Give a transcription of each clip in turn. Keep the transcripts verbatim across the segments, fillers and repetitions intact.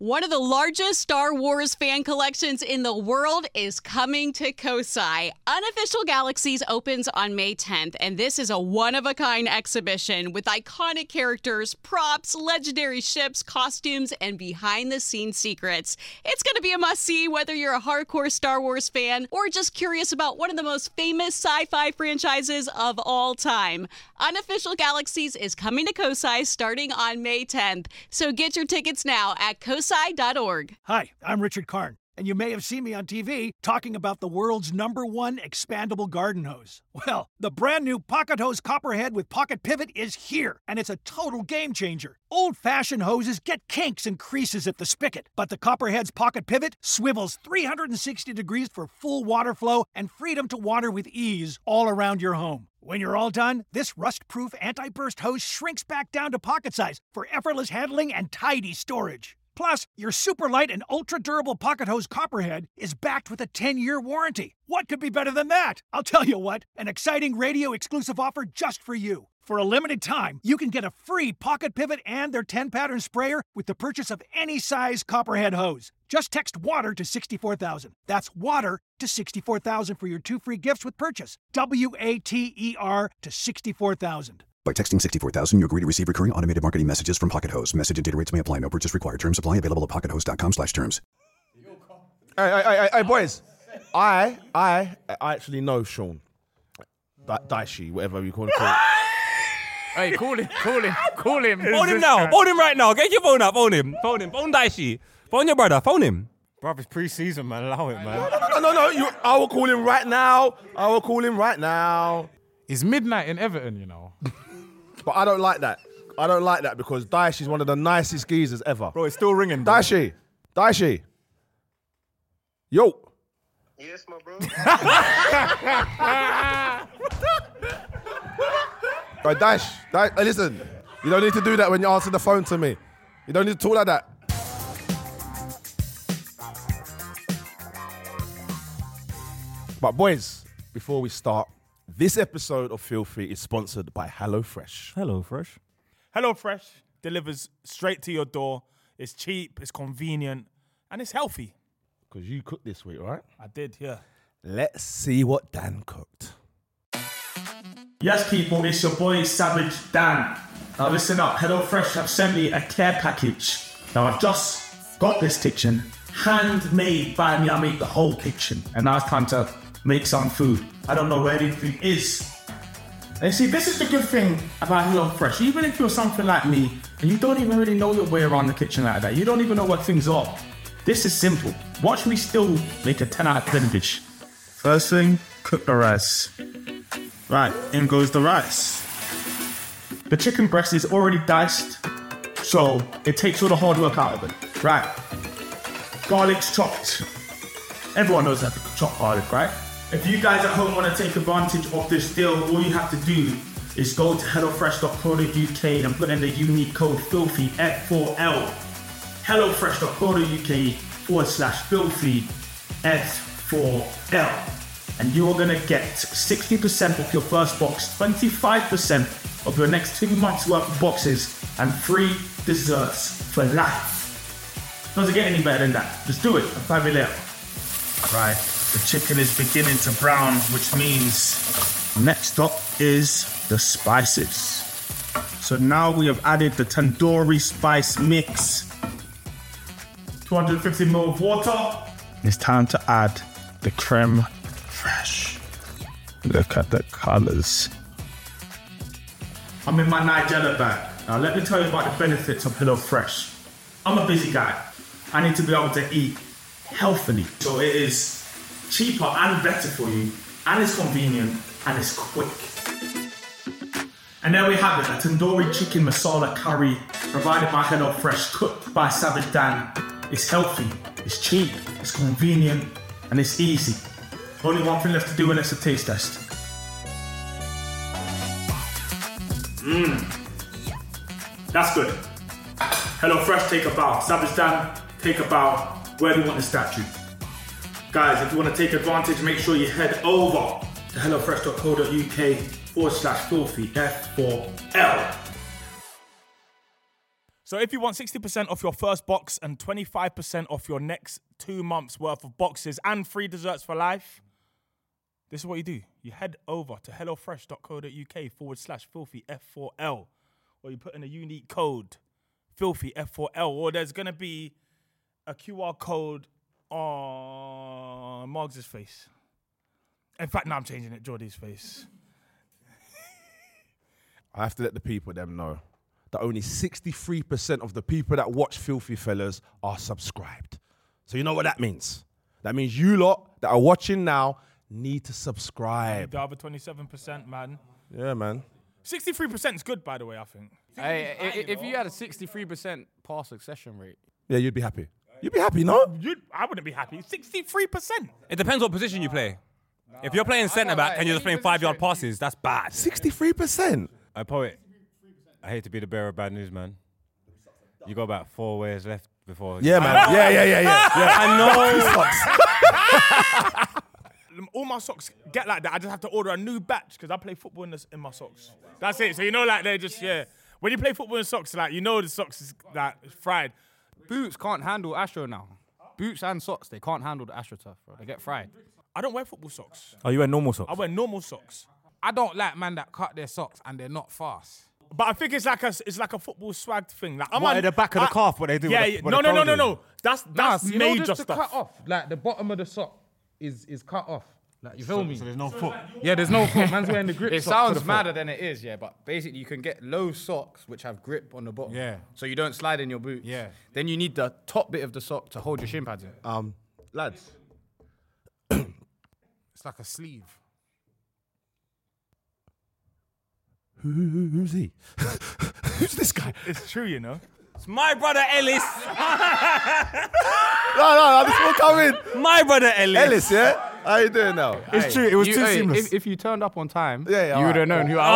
One of the largest Star Wars fan collections in the world is coming to Kosai. Unofficial Galaxies opens on May tenth, and this is a one-of-a-kind exhibition with iconic characters, props, legendary ships, costumes, and behind-the-scenes secrets. It's going to be a must-see whether you're a hardcore Star Wars fan or just curious about one of the most famous sci-fi franchises of all time. Unofficial Galaxies is coming to Kosai starting on May tenth, so get your tickets now at kosai dot org. Hi, I'm Richard Karn, and you may have seen me on T V talking about the world's number one expandable garden hose. Well, the brand new Pocket Hose Copperhead with Pocket Pivot is here, and it's a total game changer. Old-fashioned hoses get kinks and creases at the spigot, but the Copperhead's Pocket Pivot swivels three hundred sixty degrees for full water flow and freedom to water with ease all around your home. When you're all done, this rust-proof anti-burst hose shrinks back down to pocket size for effortless handling and tidy storage. Plus, your super light and ultra-durable Pocket Hose Copperhead is backed with a ten-year warranty. What could be better than that? I'll tell you what, an exciting radio-exclusive offer just for you. For a limited time, you can get a free Pocket Pivot and their ten-pattern sprayer with the purchase of any size Copperhead hose. Just text WATER to sixty-four thousand. That's WATER to sixty-four thousand for your two free gifts with purchase. W A T E R to sixty-four thousand. By texting sixty-four thousand, you agree to receive recurring automated marketing messages from Pocket Hose. Message and data rates may apply. No purchase required. Terms apply. Available at pocket hose dot com slash terms. Hey, hey, hey, hey, boys. I, I, I actually know Sean. Da- Daishi, whatever you call it. Hey, call him, call him, call him. Phone him now. Phone him right now. Get your phone up. Phone him. Phone him. Phone Daishi. Phone your brother. Phone him. Bruv, it's pre-season, man. Allow it, man. No, no, no, no. You, I will call him right now. I will call him right now. It's midnight in Everton, you know. But I don't like that. I don't like that because Daesh is one of the nicest geezers ever. Bro, it's still ringing. Bro. Daishi. Daishi. Yo. Yes, my bro. Right, Dash. Dash. Hey, listen. You don't need to do that when you answer the phone to me. You don't need to talk like that. But boys, before we start, this episode of Filthy is sponsored by HelloFresh. HelloFresh. HelloFresh delivers straight to your door. It's cheap, it's convenient, and it's healthy. Because you cooked this week, right? I did, yeah. Let's see what Dan cooked. Yes, people, it's your boy Savage Dan. Now listen up, HelloFresh have sent me a care package. Now I've just got this kitchen, handmade by me. I made the whole kitchen, and now it's time to make some food. I don't know where anything is. And see, this is the good thing about HelloFresh. Even if you're something like me, and you don't even really know your way around the kitchen like that, you don't even know what things are, this is simple. Watch me still make a ten out of ten dish. First thing, cook the rice. Right, in goes the rice. The chicken breast is already diced, so it takes all the hard work out of it. Right. Garlic's chopped. Everyone knows how to chop garlic, right? If you guys at home want to take advantage of this deal, all you have to do is go to hello fresh dot co dot U K and put in the unique code FILTHY F four L. hello fresh dot co dot U K forward slash FILTHY F four L. And you're going to get sixty percent off your first box, twenty-five percent of your next two months worth of boxes, and free desserts for life. Doesn't get any better than that. Just do it. I'll find you later. Right. The chicken is beginning to brown, which means next up is the spices. So now we have added the tandoori spice mix. two hundred fifty milliliters of water. It's time to add the creme fraiche. Look at the colors. I'm in my Nigella bag. Now let me tell you about the benefits of HelloFresh. I'm a busy guy. I need to be able to eat healthily. So it is cheaper and better for you, and it's convenient, and it's quick. And there we have it, a tandoori chicken masala curry provided by HelloFresh, cooked by Savage Dan. It's healthy, it's cheap, it's convenient, and it's easy. Only one thing left to do, and it's a taste test. Mmm, that's good. HelloFresh, take a bow. Savage Dan, take a bow. Where do you want the statue? Guys, if you want to take advantage, make sure you head over to hello fresh dot co dot U K forward slash filthy F four L. So if you want sixty percent off your first box and twenty-five percent off your next two months worth of boxes and free desserts for life, this is what you do. You head over to hellofresh.co.uk forward slash filthy F four L, or you put in a unique code, filthy F four L, or there's going to be a Q R code on Margs' face. In fact, now I'm changing it, Jordy's face. I have to let the people them know that only sixty-three percent of the people that watch Filthy Fellas are subscribed. So you know what that means? That means you lot that are watching now need to subscribe. The other twenty-seven percent, man. Yeah, man. sixty-three percent is good, by the way, I think. Hey, i- if you had a sixty-three percent pass succession rate, Yeah, you'd be happy. You'd be happy, no? You'd, I wouldn't be happy. sixty-three percent. It depends what position you play. If you're playing centre back and you're just playing five yard passes, that's bad. sixty-three percent. I poet. I hate to be the bearer of bad news, man. You got about four ways left before. Yeah, man. Yeah, yeah, yeah, yeah. yeah. I know. All my socks get like that. I just have to order a new batch because I play football in, the, in my socks. That's it. So you know, like they're just yeah. When you play football in socks, like you know the socks is like fried. boots can't handle Astro now. Boots and socks, they can't handle the AstroTurf, bro. They get fried. I don't wear football socks. Oh, you wear normal socks? I wear normal socks. I don't like man that cut their socks and they're not fast. But I think it's like a it's like a football swag thing. Like I'm What, on, at the back of the I- calf, what they do with Yeah, the- yeah. what no, the no, no, pro no, do? no. That's Nah, that's you know, major just to stuff. cut off. Like the bottom of the sock is is cut off. Like you feel me? So there's no foot. Yeah, there's no foot. Man's wearing the grip. It sock for sounds the madder than it is, yeah, but basically you can get low socks which have grip on the bottom. Yeah. So you don't slide in your boot. Yeah. Then you need the top bit of the sock to hold your shin pads in. Um, lads, It's like a sleeve. who, who, who's he? Who's this guy? It's true, you know. It's my brother Ellis. No, no, no, this will come in. My brother Ellis. Ellis, yeah? How you doing now? It's true. It was You- too hey, seamless. If, if you turned up on time, Yeah, yeah, you would have alright. known who I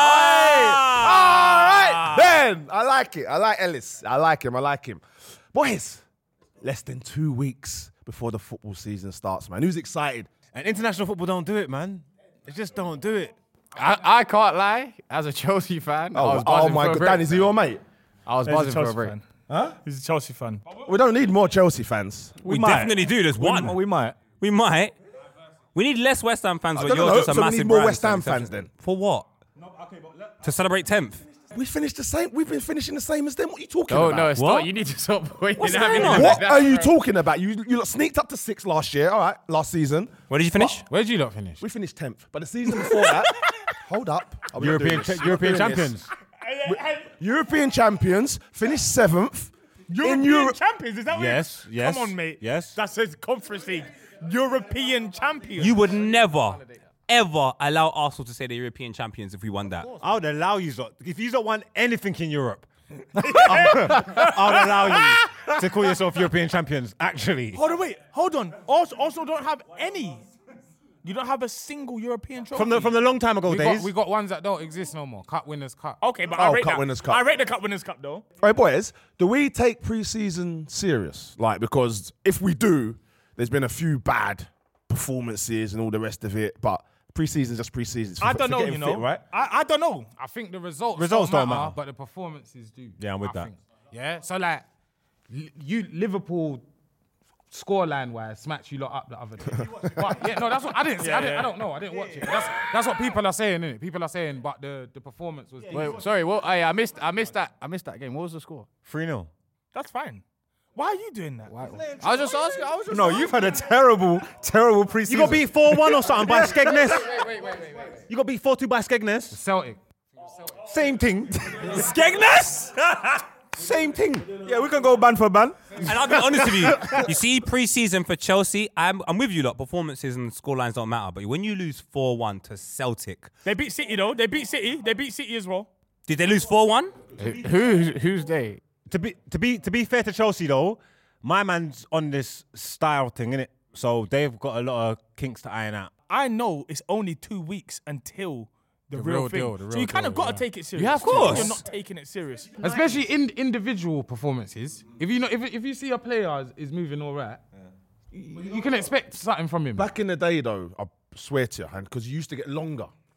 Ah. All right, Ben. I like it. I like Ellis. I like him. I like him. Boys, less than two weeks before the football season starts, man. Who's excited? And international football don't do it, man. They just don't do it. was. I, I can't lie. As a Chelsea fan, I Oh, was oh buzzing my for a God. break. Dan, is he your mate? I was He's a buzzing for a Chelsea break. fan. Huh? He's a Chelsea fan. We don't need more Chelsea fans. We, might. definitely do. There's one. We might. We might. We need less West Ham fans, I but don't you're know, just a so we massive need more brand, West so Ham exception- fans then. For what? To celebrate tenth. We finished the same. We've been finishing the same as them. What are you talking Oh, about? no, it's What? not. You need to stop pointing What's at me going on? like What that, are you bro. talking about? You you lot sneaked up to six last year. All right, last season. Where did you finish? Where'd you lot finish? We finished tenth. But the season before that, hold up. Are we not doing European this? cha- European We're not doing this. champions. European champions finished seventh. European in Europe. champions, is that what Yes, it- yes, Come on, mate. yes. That says Conference League. European champions. You would never, ever allow Arsenal to say they're European champions if we won that. I would allow you, lot. If you don't want anything in Europe, I would allow you to call yourself European champions, actually. Hold on, wait. Hold on. Also, also don't have any. You don't have a single European trophy. From the from the long time ago We days. got, we got ones that don't exist no more. Cup winners, cup. Okay, but Oh, I rate Cup that. Winners' Cup. I rate the Cup Winners' Cup, though. All right, boys, do we take pre-season serious? Like, because if we do, there's been a few bad performances and all the rest of it, but pre-season's just pre-season. It's I for- don't for know, getting you know. fit, right? I, I don't know. I think the results, Results don't, don't matter, matter. but the performances do. Yeah, I'm with I that. think. Yeah, so like, Li- you Liverpool scoreline wise smacked you lot up the other day. But yeah, no, that's what I didn't see. I, didn't, I don't know. I didn't watch it. That's that's what people are saying, innit? People are saying, but the, the performance was. Wait, sorry, what? I, I missed. I missed that. I missed that game. What was the score? three nil. That's fine. Why are you doing that? I was just asking. I was just. No, you've had a terrible, terrible pre-season. You got beat four one or something by Skegness. Wait, wait, wait, wait, wait. You got beat four two by Skegness. Celtic. Same thing. Skegness! Same thing. Yeah, we can go ban for ban. And I'll be honest with you. You see, pre-season for Chelsea, I'm, I'm with you lot. Performances and scorelines don't matter. But when you lose four one to Celtic, They beat City, though. They beat City. They beat City as well. did they lose four one? Who? Who's they? To be to be to be fair to Chelsea though, my man's on this style thing, innit? So they've got a lot of kinks to iron out. I know it's only two weeks until the, The real, real thing. deal, the so real you kind of deal, got to yeah. take it serious. Yeah, of course. You're not taking it serious. Especially in individual performances. If you know, if if you see a player is, is moving all right, you, you can expect something from him. Back in the day, though, I swear to you, hand, because you used to get longer.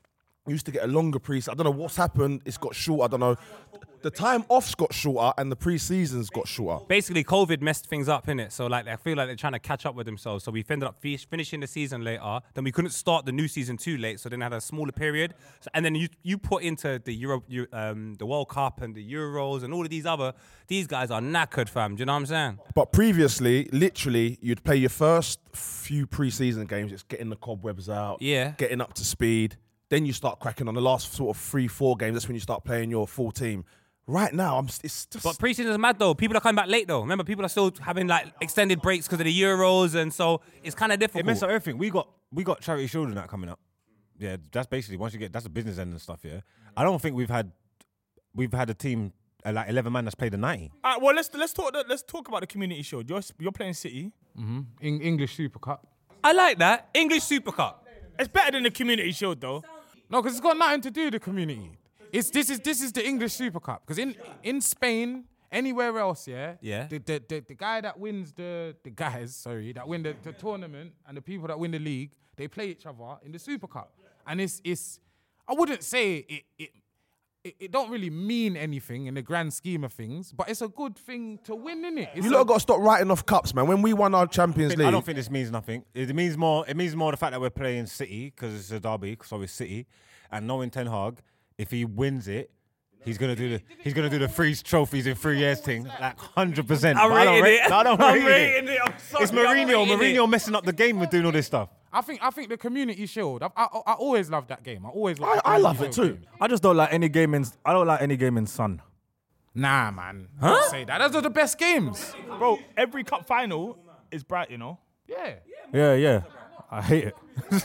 we used to get a longer pre. I don't know what's happened. It's got short. I don't know. The time off's got shorter and the pre-season's got shorter. Basically, COVID messed things up, innit? So, like, I feel like they're trying to catch up with themselves. So we ended up fi- finishing the season later. Then we couldn't start the new season too late. So then had a smaller period. So, and then you you put into the Euro, you- um, the World Cup and the Euros and all of these other. These guys are knackered, fam. Do you know what I'm saying? But previously, literally, you'd play your first few pre-season games. It's getting the cobwebs out. Yeah. Getting up to speed. Then you start cracking on the last sort of three, four games. That's when you start playing your full team. Right now, I'm. It's just. But preseason is mad though. People are coming back late though. Remember, people are still having like extended breaks because of the Euros, and so it's kind of It difficult. messes up everything. We got we got Charity Shield and that coming up. Yeah, that's basically once you get that's a business end and stuff. Yeah, I don't think we've had we've had a team uh, like eleven man that's played a ninety. All right, well, let's let's talk. Let's talk about the Community Shield. You're you're playing City. Mm-hmm. In English Super Cup. I like that English Super Cup. It's better than the Community Shield though. No, because it's got nothing to do with the community. It's this is this is the English Super Cup. Because in in Spain, anywhere else, yeah, Yeah. The the, the, the guy that wins the the guys, sorry, that win the, the tournament and the people that win the league, they play each other in the Super Cup. And it's it's I wouldn't say it it it, it don't really mean anything in the grand scheme of things, but it's a good thing to win, innit? It's You a- lot got to stop writing off cups, man. When we won our Champions I League, don't think this means nothing. It means more. It means more the fact that we're playing City because it's a derby, so it's City, and knowing Ten Hag, if he wins it, he's gonna do the he's gonna do the three trophies in three years thing, like hundred percent. I'm rating it. No, I don't I'm rate rating it. it. I'm sorry, It's I'm Mourinho. rating Mourinho it. messing up the game with doing all this stuff. I think I think the Community Shield. I I, I always loved that game. I always. Loved I, the I love Community it Shield too. game. I just don't like any game in. I don't like any game in Sun. Nah, man. Huh? Don't say that. Those are the best games. Bro, every cup final is bright, you know. Yeah. Yeah, yeah. I hate it.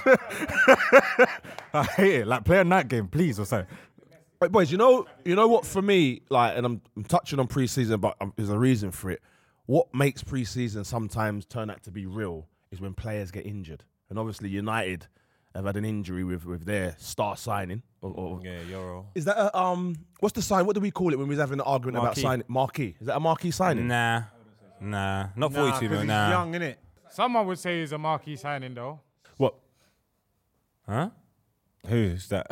I hate it. Like, play a night game, please, or something. But boys, you know, you know what? For me, like, and I'm, I'm touching on pre-season, but um, there's a reason for it. What makes pre-season sometimes turn out to be real is when players get injured, and obviously United have had an injury with, with their star signing. Or, or Yeah, Euro. is that a, um? What's the sign? What do we call it when we was having an argument Marquee. about signing marquee? Is that a marquee signing? Nah, nah, not Nah, forty-two 'cause mil. he's Nah. young, innit? Someone would say he's a marquee signing, though. What? Huh? Who's that?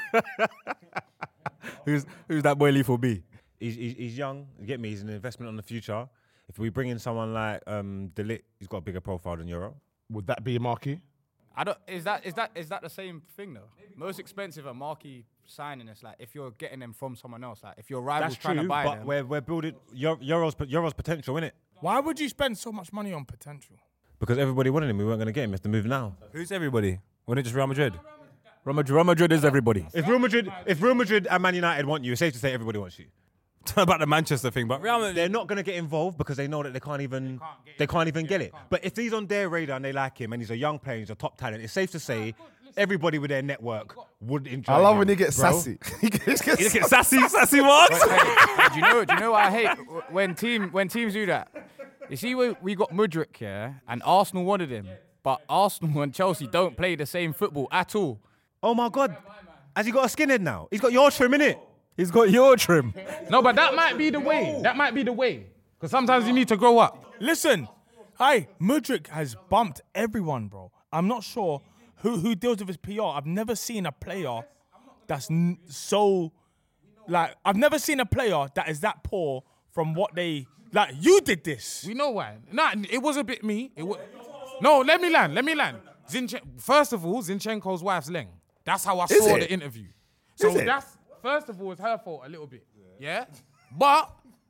Who's who's that boy Lee for B? he's, he's he's young. You get me? He's an investment on the future. If we bring in someone like um De Ligt, he's got a bigger profile than Euro. Would that be a marquee? I don't. Is that is that is that the same thing though? Most expensive a marquee signing is like if you're getting them from someone else. Like if your rival's That's trying true, to buy but them. we're we're building Euro- Euro's Euro's potential, innit? Why would you spend so much money on potential? Because everybody wanted him, we weren't going to get him. We have to move now. Who's everybody? Wasn't it just Real Madrid? Real Madrid, Real Madrid is everybody. If Real Madrid, if Real Madrid and Man United want you, it's safe to say everybody wants you. About the Manchester thing, but Real Madrid. They're not going to get involved because they know that they can't even they can't even get it. But if he's on their radar and they like him and he's a young player, he's a top talent, it's safe to say everybody with their network would enjoy. I love him, when he gets bro. sassy. he gets, You look at sassy, sassy marks. Hey, hey, do you know? Do you know what I hate when team when teams do that? You see, we we got Mudryk here, and Arsenal wanted him, but Arsenal and Chelsea don't play the same football at all. Oh my God, has he got a skinhead now? He's got your trim in it. He's got your trim. No, but that might be the way. That might be the way. Because sometimes you need to grow up. Listen, hi, Mudryk has bumped everyone, bro. I'm not sure who who deals with his P R. I've never seen a player that's n- so like I've never seen a player that is that poor from what they like. You did this. We know why. Nah, it was a bit me. It was. No, let me land. Let me land. Zinchen- First of all, Zinchenko's wife's Leng. That's how I Is saw it? the interview. So Is it? that's first of all, it's her fault a little bit. Yeah, but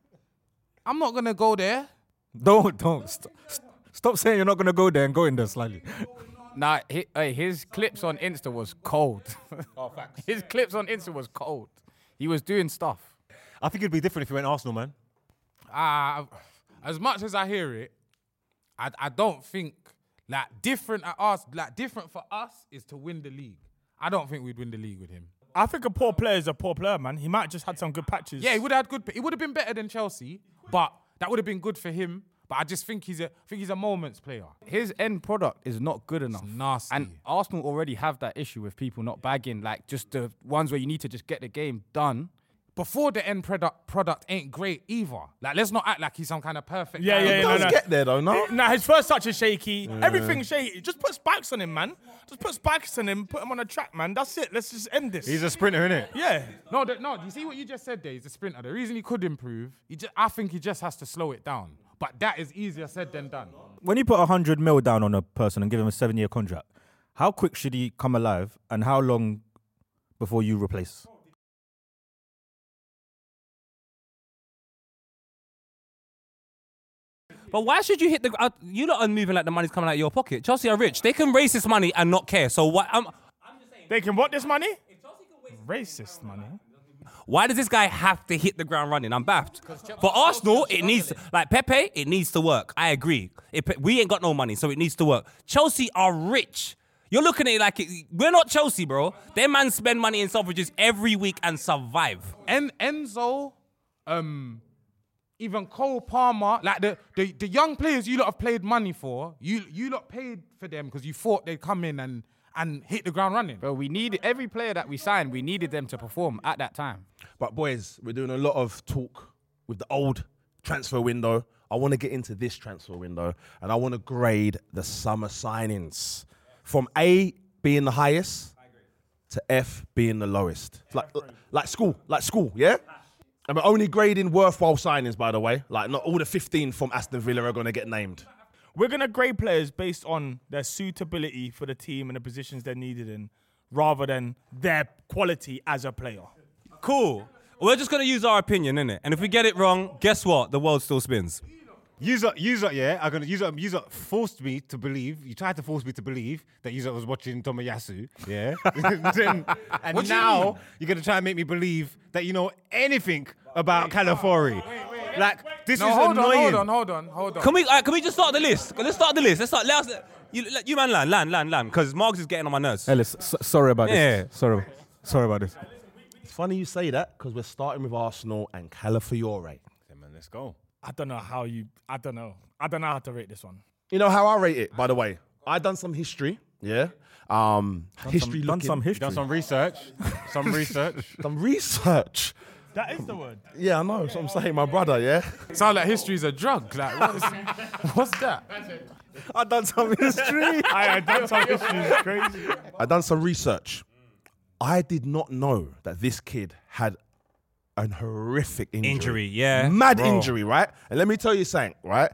I'm not gonna go there. Don't, don't. St- st- stop saying you're not going to go there and go in there slightly. Nah, hi, hey, his clips on Insta was cold. Oh, facts. His clips on Insta was cold. He was doing stuff. I think it'd be different if he went Arsenal, man. Uh, as much as I hear it, I, I don't think like different at us, like different for us is to win the league. I don't think we'd win the league with him. I think a poor player is a poor player, man. He might have just had some good patches. Yeah, he would have had good. It would have been better than Chelsea, but that would have been good for him. But I just think he's a, I think he's a moments player. His end product is not good enough. nasty. And Arsenal already have that issue with people not bagging, like just the ones where you need to just get the game done. before the end product product ain't great either. Like, let's not act like he's some kind of perfect Yeah, guy. yeah, He yeah. does no, no. get there though, no? Nah, his first touch is shaky. Everything's shaky. Just put spikes on him, man. Just put spikes on him. Put him on a track, man. That's it. Let's just end this. He's a sprinter, innit? yeah. No, the, no. You see what you just said there? He's a sprinter. The reason he could improve, he just, I think he just has to slow it down. But that is easier said than done. When you put a hundred mil down on a person and give him a seven-year contract, how quick should he come alive, and how long before you replace? But why should you hit the? Uh, you lot are moving like the money's coming out of your pocket. Chelsea are rich. They can raise this money and not care. So why? Um, They can what this money? Racist money. Why does this guy have to hit the ground running? I'm baffed. For Arsenal, it needs to, like Pepe, it needs to work. I agree. It, we ain't got no money, so it needs to work. Chelsea are rich. You're looking at it like it, we're not Chelsea, bro. Their man spend money in Selfridges every week and survive. En- Enzo, um, even Cole Palmer, like the, the the young players you lot have played money for, you you lot paid for them because you thought they'd come in and and hit the ground running. Bro, we needed every player that we signed. We needed them to perform at that time. But boys, we're doing a lot of talk with the old transfer window. I want to get into this transfer window, and I want to grade the summer signings from A being the highest to F being the lowest. Like, like school, like school, yeah? And we're only grading worthwhile signings, by the way. Like, not all the fifteen from Aston Villa are going to get named. We're going to grade players based on their suitability for the team and the positions they're needed in, rather than their quality as a player. Cool. We're just gonna use our opinion, innit? And if we get it wrong, guess what? The world still spins. User, user, yeah, I'm gonna user, user forced me to believe. You tried to force me to believe that user was watching Tomoyasu, yeah. Then, and What do you now mean? you're gonna try and make me believe that you know anything about Calafiori. Like this No, is hold annoying. on, hold on, hold on, hold on. Can we? Uh, can we just start the list? Let's start the list. Let's start. Let us. You, let- you man, land, land, land, land. Because Marks is getting on my nerves. Ellis, s- sorry about Yeah. this. Sorry, sorry about this. It's funny you say that because we're starting with Arsenal and Calafiore. Yeah, man, let's go. I don't know how you. I don't know. I don't know how to rate this one. You know how I rate it, by the way? I done some history, yeah? Um, history Done looking. some history. Done some research. Some research. Some research. That is the word. Yeah, I know. That's what I'm saying, my brother, yeah? Sound like history's a drug. Like, what is, what's that? I done some history. I, I done some history. It's crazy. I done some research. I did not know that this kid had an horrific injury. Injury, yeah. Mad Bro. injury, right? And let me tell you something, right?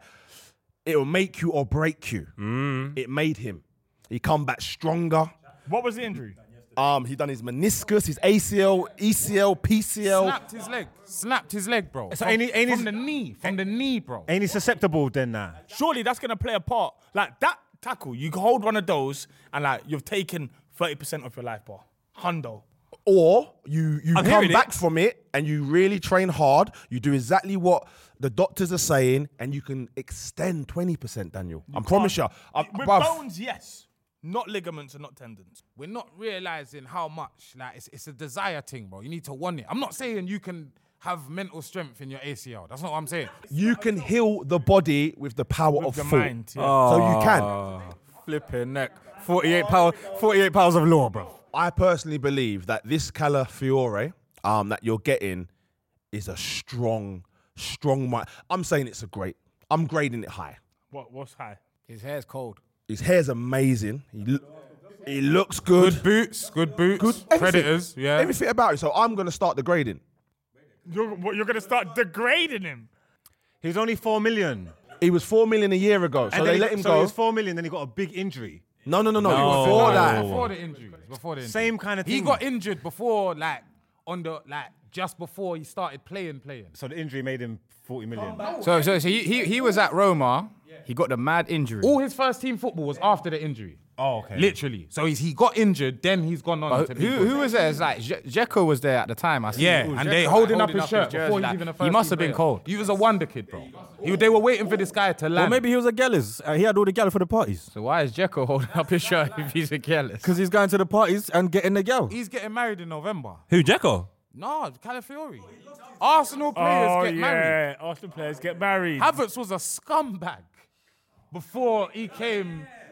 It will make you or break you. Mm. It made him. He come back stronger. What was the injury? Um, he done his meniscus, his A C L, E C L, P C L. Snapped his leg. Snapped his leg, bro. So from, ain't he- ain't from he- the knee. From the knee, bro. Ain't he susceptible then now? Surely that's gonna play a part. Like that tackle, you hold one of those, and like you've taken thirty percent of your life, bro. Hundo. Or you, you I'm come hearing it. back from it and you really train hard. You do exactly what the doctors are saying, and you can extend twenty percent, Daniel. I promise you. I'm, With bruv, bones, yes. Not ligaments and not tendons. We're not realizing how much, like, it's, it's a desire thing, bro. You need to want it. I'm not saying you can have mental strength in your A C L. That's not what I'm saying. you can heal the body with the power of the thought. mind, yeah. So you can. Ah, Flipping neck. forty-eight pounds, forty-eight pounds of law, bro. I personally believe that this Calafiore um, that you're getting is a strong, strong. Mi- I'm saying it's a great. I'm grading it high. What? What's high? His hair's cold. His hair's amazing. He, lo- he looks good. Good boots. Good boots. Good. Everything. Predators. Yeah. Everything about it. So I'm going to start the grading. You're, what, you're gonna start degrading him. He was only four million. He was four million a year ago. So And they then he- let him so go. he was four million, then he got a big injury. No, no, no, no. No. Before No, that. Before the injury. Before the injury. Same kind of thing. He got injured before, like, on the, like, just before he started playing, playing. So the injury made him forty million. So, so, so he, he he was at Roma. He got the mad injury. All his first team football was after the injury. Oh, okay. Literally. So he's, he got injured, then he's gone on But to who, be who was there? It's like Je- Dzeko was there at the time. I see. Yeah, Ooh, and Dzeko, they like, holding up his shirt jersey, before he's like, even a first He must team have been player. cold. He was a wonder kid, bro. He, they were waiting for this guy to land. Well, maybe he was a gallus. Uh, he had all the gal for the parties. So why is Dzeko holding up his shirt if he's a careless? Because he's going to the parties and getting the gal. He's getting married in November. Who, Dzeko? No, Calafiori. Arsenal players oh get yeah, married. Arsenal players get married. Havertz was a scumbag before he came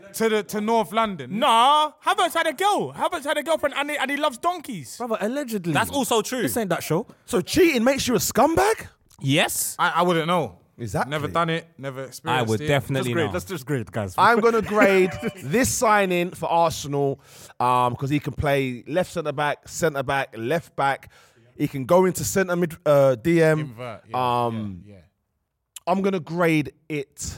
to the to North London. Nah, Havertz had a girl. Havertz had a girlfriend and he, and he loves donkeys. Brother, allegedly. That's also true. This ain't that show. So cheating makes you a scumbag? Yes. I, I wouldn't know. Exactly. Never done it. Never experienced I would it. definitely Just grade. know. Let's just grade, guys. I'm going to grade this signing for Arsenal um, because he can play left centre back, centre back, left back. He can go into centre mid uh, D M. Invert, yeah, um, yeah, yeah. I'm going to grade it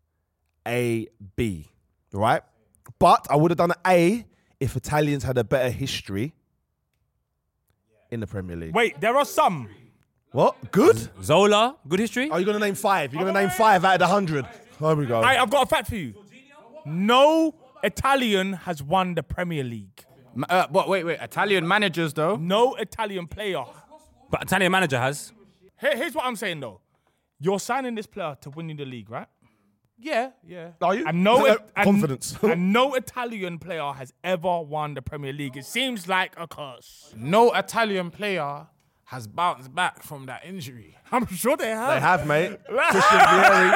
a B, right? But I would have done an A if Italians had a better history in the Premier League. Wait, there are some. What? Good? Zola, good history. Are you going to name five? You're going to name five out of the hundred. There we go. I, I've got a fact for you. No Italian has won the Premier League. Ma- Uh, but wait, wait. Italian managers though. No Italian player. But Italian manager has. Here, here's what I'm saying though. You're signing this player to winning the league, right? Yeah, yeah. Are you? And no, Uh, and- confidence. and no Italian player has ever won the Premier League. It seems like a curse. No Italian player has bounced back from that injury. I'm sure they have. They have, mate. Christian Vieri.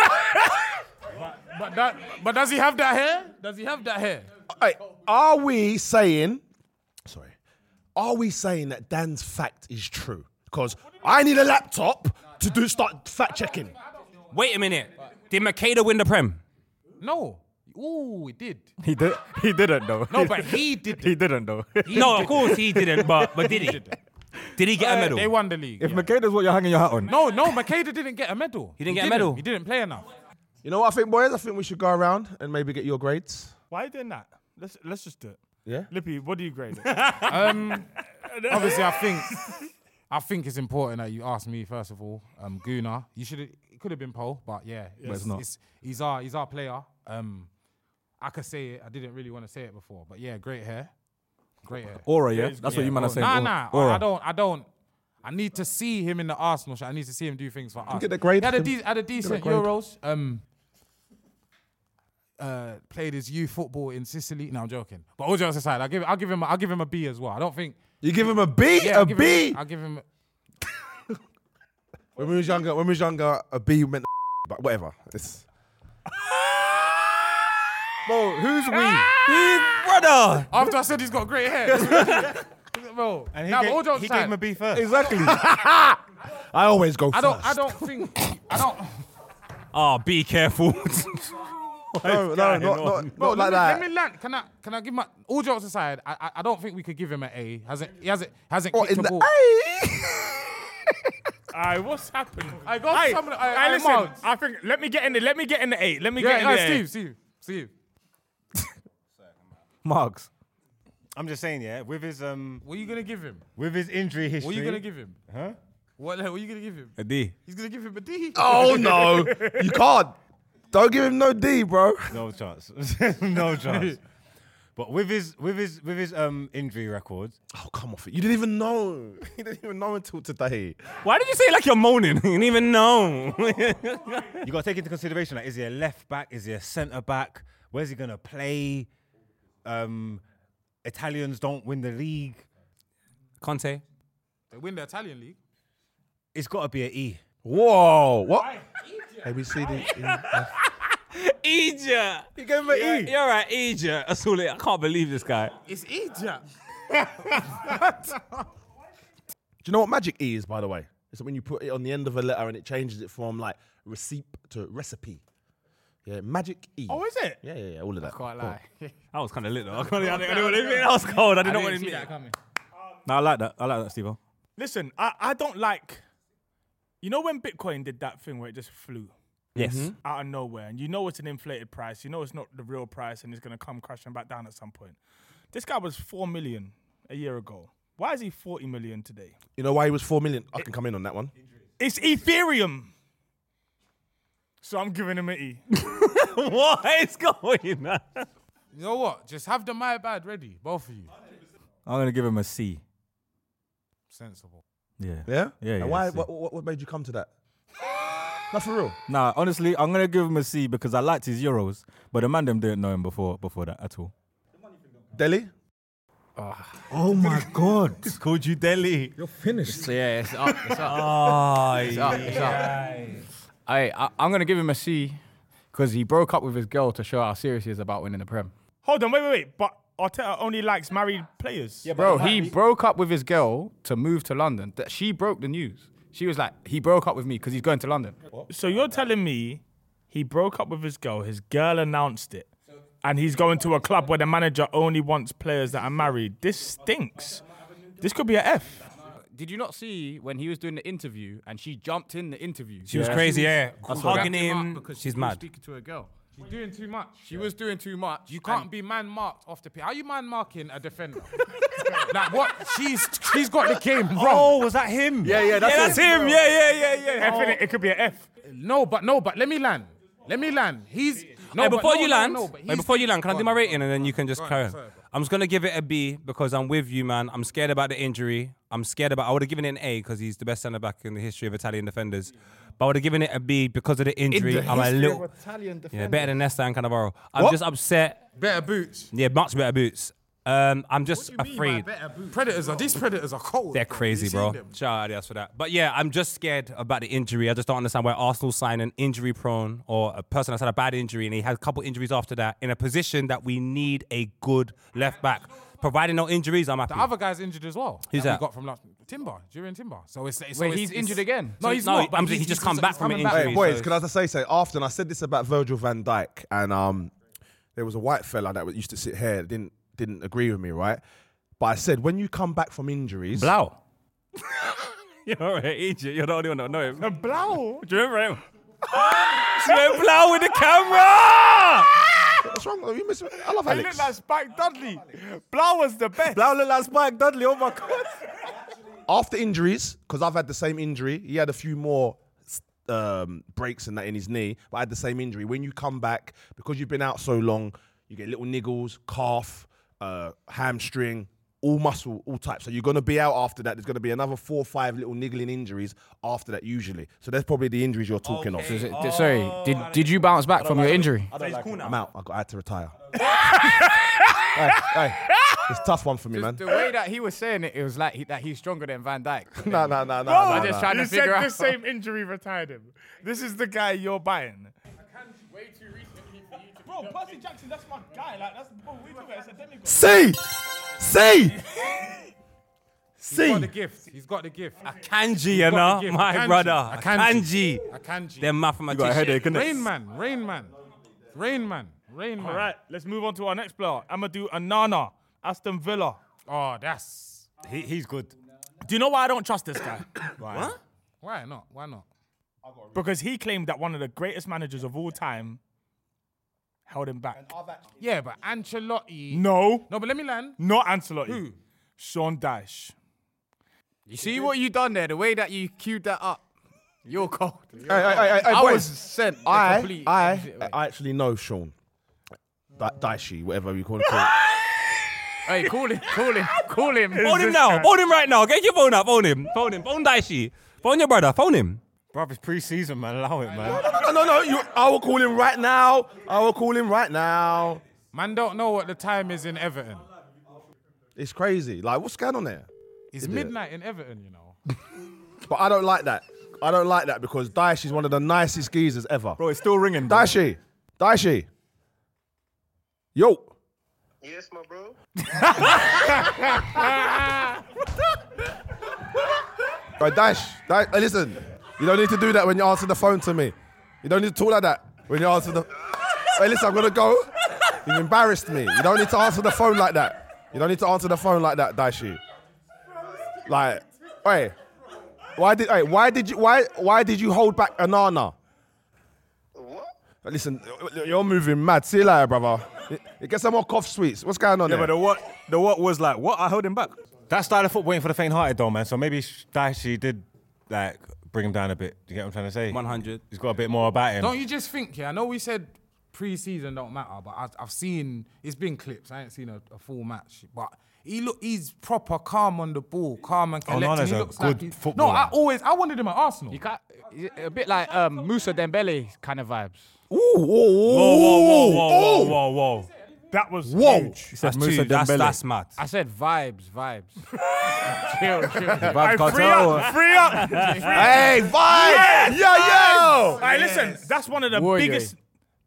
But that, but does he have that hair? Does he have that hair? Hey, are we saying, sorry, are we saying that Dan's fact is true? Because I need a laptop to do start fact checking. Wait a minute. Did Makeda win the Prem? No. Ooh, he did. He did. He didn't though. No, but he did. He didn't though. No, of course he didn't. But but did he? Did he get a Uh, medal? They won the league. If yeah. Makeda's what you're hanging your hat on. No, no, Makeda didn't get a medal. He didn't get a medal? He didn't play enough. You know what I think, boys? I think we should go around and maybe get your grades. Why are you doing that? Let's let's just do it. Yeah? Lippy, what do you grade it? Um, obviously, I think I think it's important that you ask me first of all. Um, Guna, you should. It could have been Paul, but yeah, But it's not. he's our he's our player. Um, I could say it. I didn't really want to say it before, but yeah, great hair, great hair. Aura, yeah. That's what you man are saying. Nah, Aura. nah. Aura. I don't. I don't. I need to see him in the Arsenal shot. I need to see him do things for us. get the grade. He had a, Can- de- had a decent grade. Euros. Um, uh, played his youth football in Sicily. No, I'm joking. But all jokes aside, I'll give I'll give him I'll give him a B as well. I don't think. You give him a B? Yeah, a I'll give B? Him, I'll give him. When we was younger, when we was younger, a B meant but whatever. It's Bro, who's we? Brother. After I said he's got great hair. Bro, And he, nah, but gave, all jokes he aside, gave him a B first. Exactly. I always go I first. don't. I don't think. I don't. Oh, be careful. No, no, not, not, Bro, not like let me, that. Let me land. Can I? Can I give my all jokes aside? I, I I don't think we could give him an A. Hasn't he hasn't hasn't What, kicked in the the ball. A? Aye, what's happened? I got Aye, some of the- aye, aye, aye, listen, Miles. I think let me get in the let me get in the eight. Let me Yeah, get in no, the Steve, Steve, Steve. Marks. I'm just saying, yeah, with his um, What are you gonna give him? with his injury history. What are you gonna give him? Huh? What? What are you gonna give him? A D. He's gonna give him a D. Oh no, you can't. Don't give him no D, bro. No chance. No chance. But with his with his with his um injury records, Oh, come off it. You didn't even know. You didn't even know until today. Why did you say it like you're moaning? You didn't even know. you got to take into consideration, like, is he a left back? Is he a centre back? Where's he gonna play? Um, Italians don't win the league. Conte. They win the Italian league. It's got to be an E. Whoa. What? A, B, C, D, E, F. Egypt. You gave him an You're, E. you're right, Egypt. That's all it. I can't believe this guy. It's Egypt. Do you know what magic E is, by the way? It's when you put it on the end of a letter and it changes it from like receipt to recipe. Yeah, magic E. Oh, is it? Yeah, yeah, yeah, all of that. Can't lie. That was kind of lit though. I can't, I didn't, I didn't, I didn't, that was cold. I didn't know what it see meant. that coming. No, I like that. I like that, Steve. Listen, I, I don't like. You know when Bitcoin did that thing where it just flew Yes. out of nowhere, and you know it's an inflated price, you know it's not the real price, and it's gonna come crashing back down at some point. This guy was four million a year ago. Why is he forty million today? You know why he was four million? I can come in on that one. It's Ethereum. So I'm giving him an E. What is going on? You know what? Just have the my bad ready, both of you. I'm gonna give him a C. Sensible. Yeah. Yeah? Yeah, yeah, And why? C. What, what, what made you come to that? Not for real. Nah, honestly, I'm gonna give him a C because I liked his Euros, but the man them didn't know him before before that at all. Delhi? Oh my God! It's called you Delhi. You're finished. So yeah, it's up. It's up. Oh, It's up. It's up. I, I I'm gonna give him a C because he broke up with his girl to show how serious he is about winning the Prem. Hold on, wait, wait, wait. But Arteta only likes married players. Yeah, bro, he broke up with his girl to move to London. That she broke the news. She was like, he broke up with me because he's going to London. So you're telling me he broke up with his girl, his girl announced it, and he's going to a club where the manager only wants players that are married. This stinks. This could be an F. Did you not see when he was doing the interview and she jumped in the interview? She was crazy, yeah. She was Hugging wrapping him him. up because She's she mad. was speaking to a girl. She's doing too much. She was doing too much. You can't and- be man marked off the pitch. How you man marking a defender? Like what? She's she's got the game wrong. Oh, was that him? Yeah, yeah, that's, Yeah, that's him. Yeah, yeah, yeah, yeah. F in it. It could be an F. No, but no, but let me land. Let me land. He's no. Hey, but before no, you no, land, no, but wait, he's- before you land, can I Go do on. my rating and then you can just Go on, carry on? sorry, bro. I'm just gonna give it a B because I'm with you, man. I'm scared about the injury. I'm scared about. I would have given it an A because he's the best centre back in the history of Italian defenders. But I would have given it a B because of the injury. I'm a little, yeah, better than Nesta and Cannavaro. I'm What? just upset. Better boots. Yeah, much better boots. Um, I'm just What do you mean by afraid. better boots? Predators are these predators are cold. They're bro. crazy, You bro. seen them? Shout out Adidas for that. But yeah, I'm just scared about the injury. I just don't understand why Arsenal signed an injury prone or a person that's had a bad injury and he had a couple injuries after that in a position that we need a good left back. Providing no injuries, I'm happy. The other guy's injured as well. Who's we that? got from last Timber, during Timber. So it's, it's Wait, so it's, he's it's, injured again? No, So- he's no, not. but I'm saying he's, he just he's- come back he's from an coming back. injury. Hey, boys, so can I just say, say, often I said this about Virgil van Dijk, and um, there was a white fella that used to sit here that didn't didn't agree with me, right? But I said, when you come back from injuries, Blau. You're right, Egypt. You're the only one that know him. Blau. Do you remember him? She went Blau with the camera. what's wrong? Are you missing? I love He Alex. looked like Spike Dudley. Blau was the best. Blau look like Spike Dudley. Oh my god. After injuries, because I've had the same injury, he had a few more um, breaks and that in his knee, but I had the same injury. When you come back, because you've been out so long, you get little niggles, calf, uh, hamstring, all muscle, all types. So you're going to be out after that. There's going to be another four or five little niggling injuries after that usually. So that's probably the injuries you're talking So of. is it- d- sorry, did did you bounce back from your injury? I'm out. I, got, I had to retire. hey, hey, it's a tough one for me, man. The way that he was saying it, it was like he, that he's stronger than Van Dijk. No, no, no, no. Bro, I'm no, just no. trying you to figure said out. the same injury retired him. This is the guy you're buying. Bro, Percy Jackson, that's my guy. Like, that's bro, we talking about. It's a demigod. See, see, He's got the see. gift. He's got the gift. Kanji, you got the know, gift. my Akanji. brother. Akanji. Kanji. Akanji. They're mathematicians. headache, innit? Rain Man, Rain Man, Rain Man, Rain Man. All right, let's move on to our next player. Amadou Onana, Aston Villa. Oh, that's He, he's good. Do you know why I don't trust this guy? What? why not? Why not? Because he claimed that one of the greatest managers of all time held him back. Yeah, but Ancelotti. No, No, but let me land. not Ancelotti. Who? Sean Dyche. You see what you done there? The way that you queued that up. You're cold. Hey, hey, hey, hey, I boys. was sent. the I, complete- I, I actually know Sean. Da- Daishi, whatever you call it. Hey, call him, call him, call him. Phone him now. Phone him right now. Get your phone up. Phone him. Phone him. Phone Daishi. Phone your brother. Phone him. Bruv, it's pre-season, man. Allow it, man. No, no, no. You, I will call him right now. I will call him right now. Man don't know what the time is in Everton. It's crazy. Like, what's going on there? It's Idiot. midnight in Everton, you know. But I don't like that. I don't like that because Daishi is one of the nicest geezers ever. Bro, it's still ringing. bro. Daishi, Daishi. Yo. Yes, my bro. Right, Dash, Dash, hey, listen, you don't need to do that when you answer the phone to me. You don't need to talk like that when you answer the... Hey, listen, I'm going to go. You've embarrassed me. You don't need to answer the phone like that. You don't need to answer the phone like that, Daishi. Like, hey, why did, hey, why did you, why, why did you hold back Onana? What? Listen, you're moving mad. See you later, brother. Get some more cough sweets. What's going on Yeah, there? but the what, the what was like, what? I held him back. That style of football ain't for the faint-hearted, though, man. So maybe Daishi did like bring him down a bit. Do you get what I'm trying to say? one hundred. He's got a bit more about him. Don't you just think, yeah, I know we said pre-season don't matter, but I, I've seen, it's been clips, I ain't seen a, a full match, but he look, he's proper calm on the ball, calm and collected. Onana's he a looks good like he- footballer. No, I always, I wanted him at Arsenal. You can't, a bit like um, Musa Dembele kind of vibes. Ooh, whoa, whoa, Whoa, whoa, whoa, whoa, whoa, whoa, whoa. That was Whoa. huge. That's Musa two. That's, Dembele. that's mad. I said vibes, vibes. chill, chill. Vibe Hey, free cartel. up, free up, free up. Hey, vibe! Yes! Yo, yo! Hey, listen, that's one of the Warrior. biggest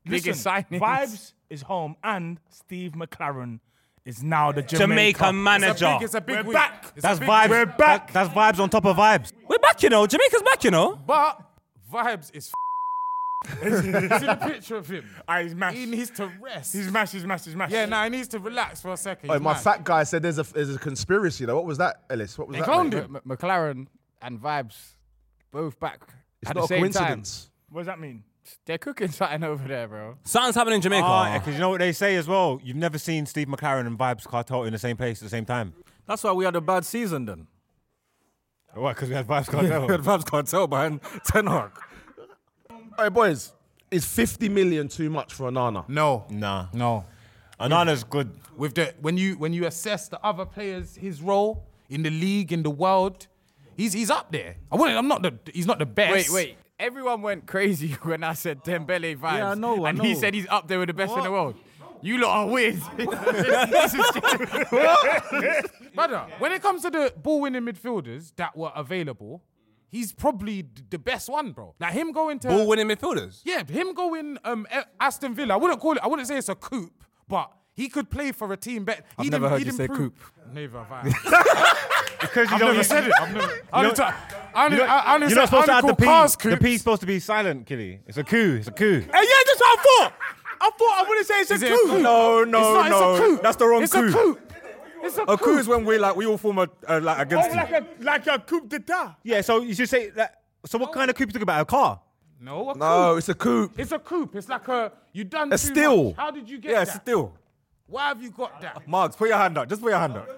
Biggest listen, signings. Vibes is home, and Steve McLaren is now the Jamaica, Jamaica manager. It's a big, it's a big We're week. back. It's That's a big vibes. week. We're back. That's vibes on top of vibes. We're back, you know. Jamaica's back, you know. But Vibes is See the picture of him? Ah, he's mashed. He needs to rest. He's mashed, he's mashed, he's mashed. Yeah, nah, he needs to relax for a second. Oh, He's my mad. fat guy said there's a there's a conspiracy though. What was that, Ellis? What was They that? cloned mate? him. M- McLaren and Vibes both back It's at not the a same coincidence. What does that mean? time. They're cooking something over there, bro. Something's happening in Jamaica. Because you know what they say as well. You've never seen Steve McLaren and Vibes Cartel in the same place at the same time. That's why we had a bad season then. What? Because we had Vibes we Cartel. had Vibes Cartel behind Ten Hag. Hey boys, is fifty million too much for Onana? No, Nah. no. Onana's good. With the when you when you assess the other players, his role in the league, in the world, he's he's up there. I wouldn't. I'm not the. He's not the best. Wait, wait. Everyone went crazy when I said Dembele Vibes. Yeah, I know, I And he know. said he's up there with the best in the world. You lot are weird. This is- Brother, when it comes to the ball-winning midfielders that were available, he's probably d- the best one, bro. Like him going to Ball winning midfielders. Yeah, him going um A- Aston Villa. I wouldn't call it. I wouldn't say it's a coup, but he could play for a team better. I've He'd never im- heard he'd you say improve- coup. Never have I. Because you I've don't never you- said it. I've never. I only, you ta- I only, You're I not, I only you're said not supposed to I add only the P. call cars The coups. P's supposed to be silent, Killy. It's a coup. It's a coup. Hey, yeah, that's what I thought. I thought I wouldn't say it's Is a it a coup. coup? No, no, It's not, no. It's a coup. That's the wrong it's coup. A coup. It's a, A coup is when we like we all form a uh, like Oh, against you. like a like a coup d'etat. Yeah, so you should say that. So what kind of coup you talking about? A car? No, a coup. No, it's a coup. It's a coup. It's like a you done A too steal. much. How did you get Yeah, that? still. Why have you got that? Marks, put your hand up. Just put your hand up.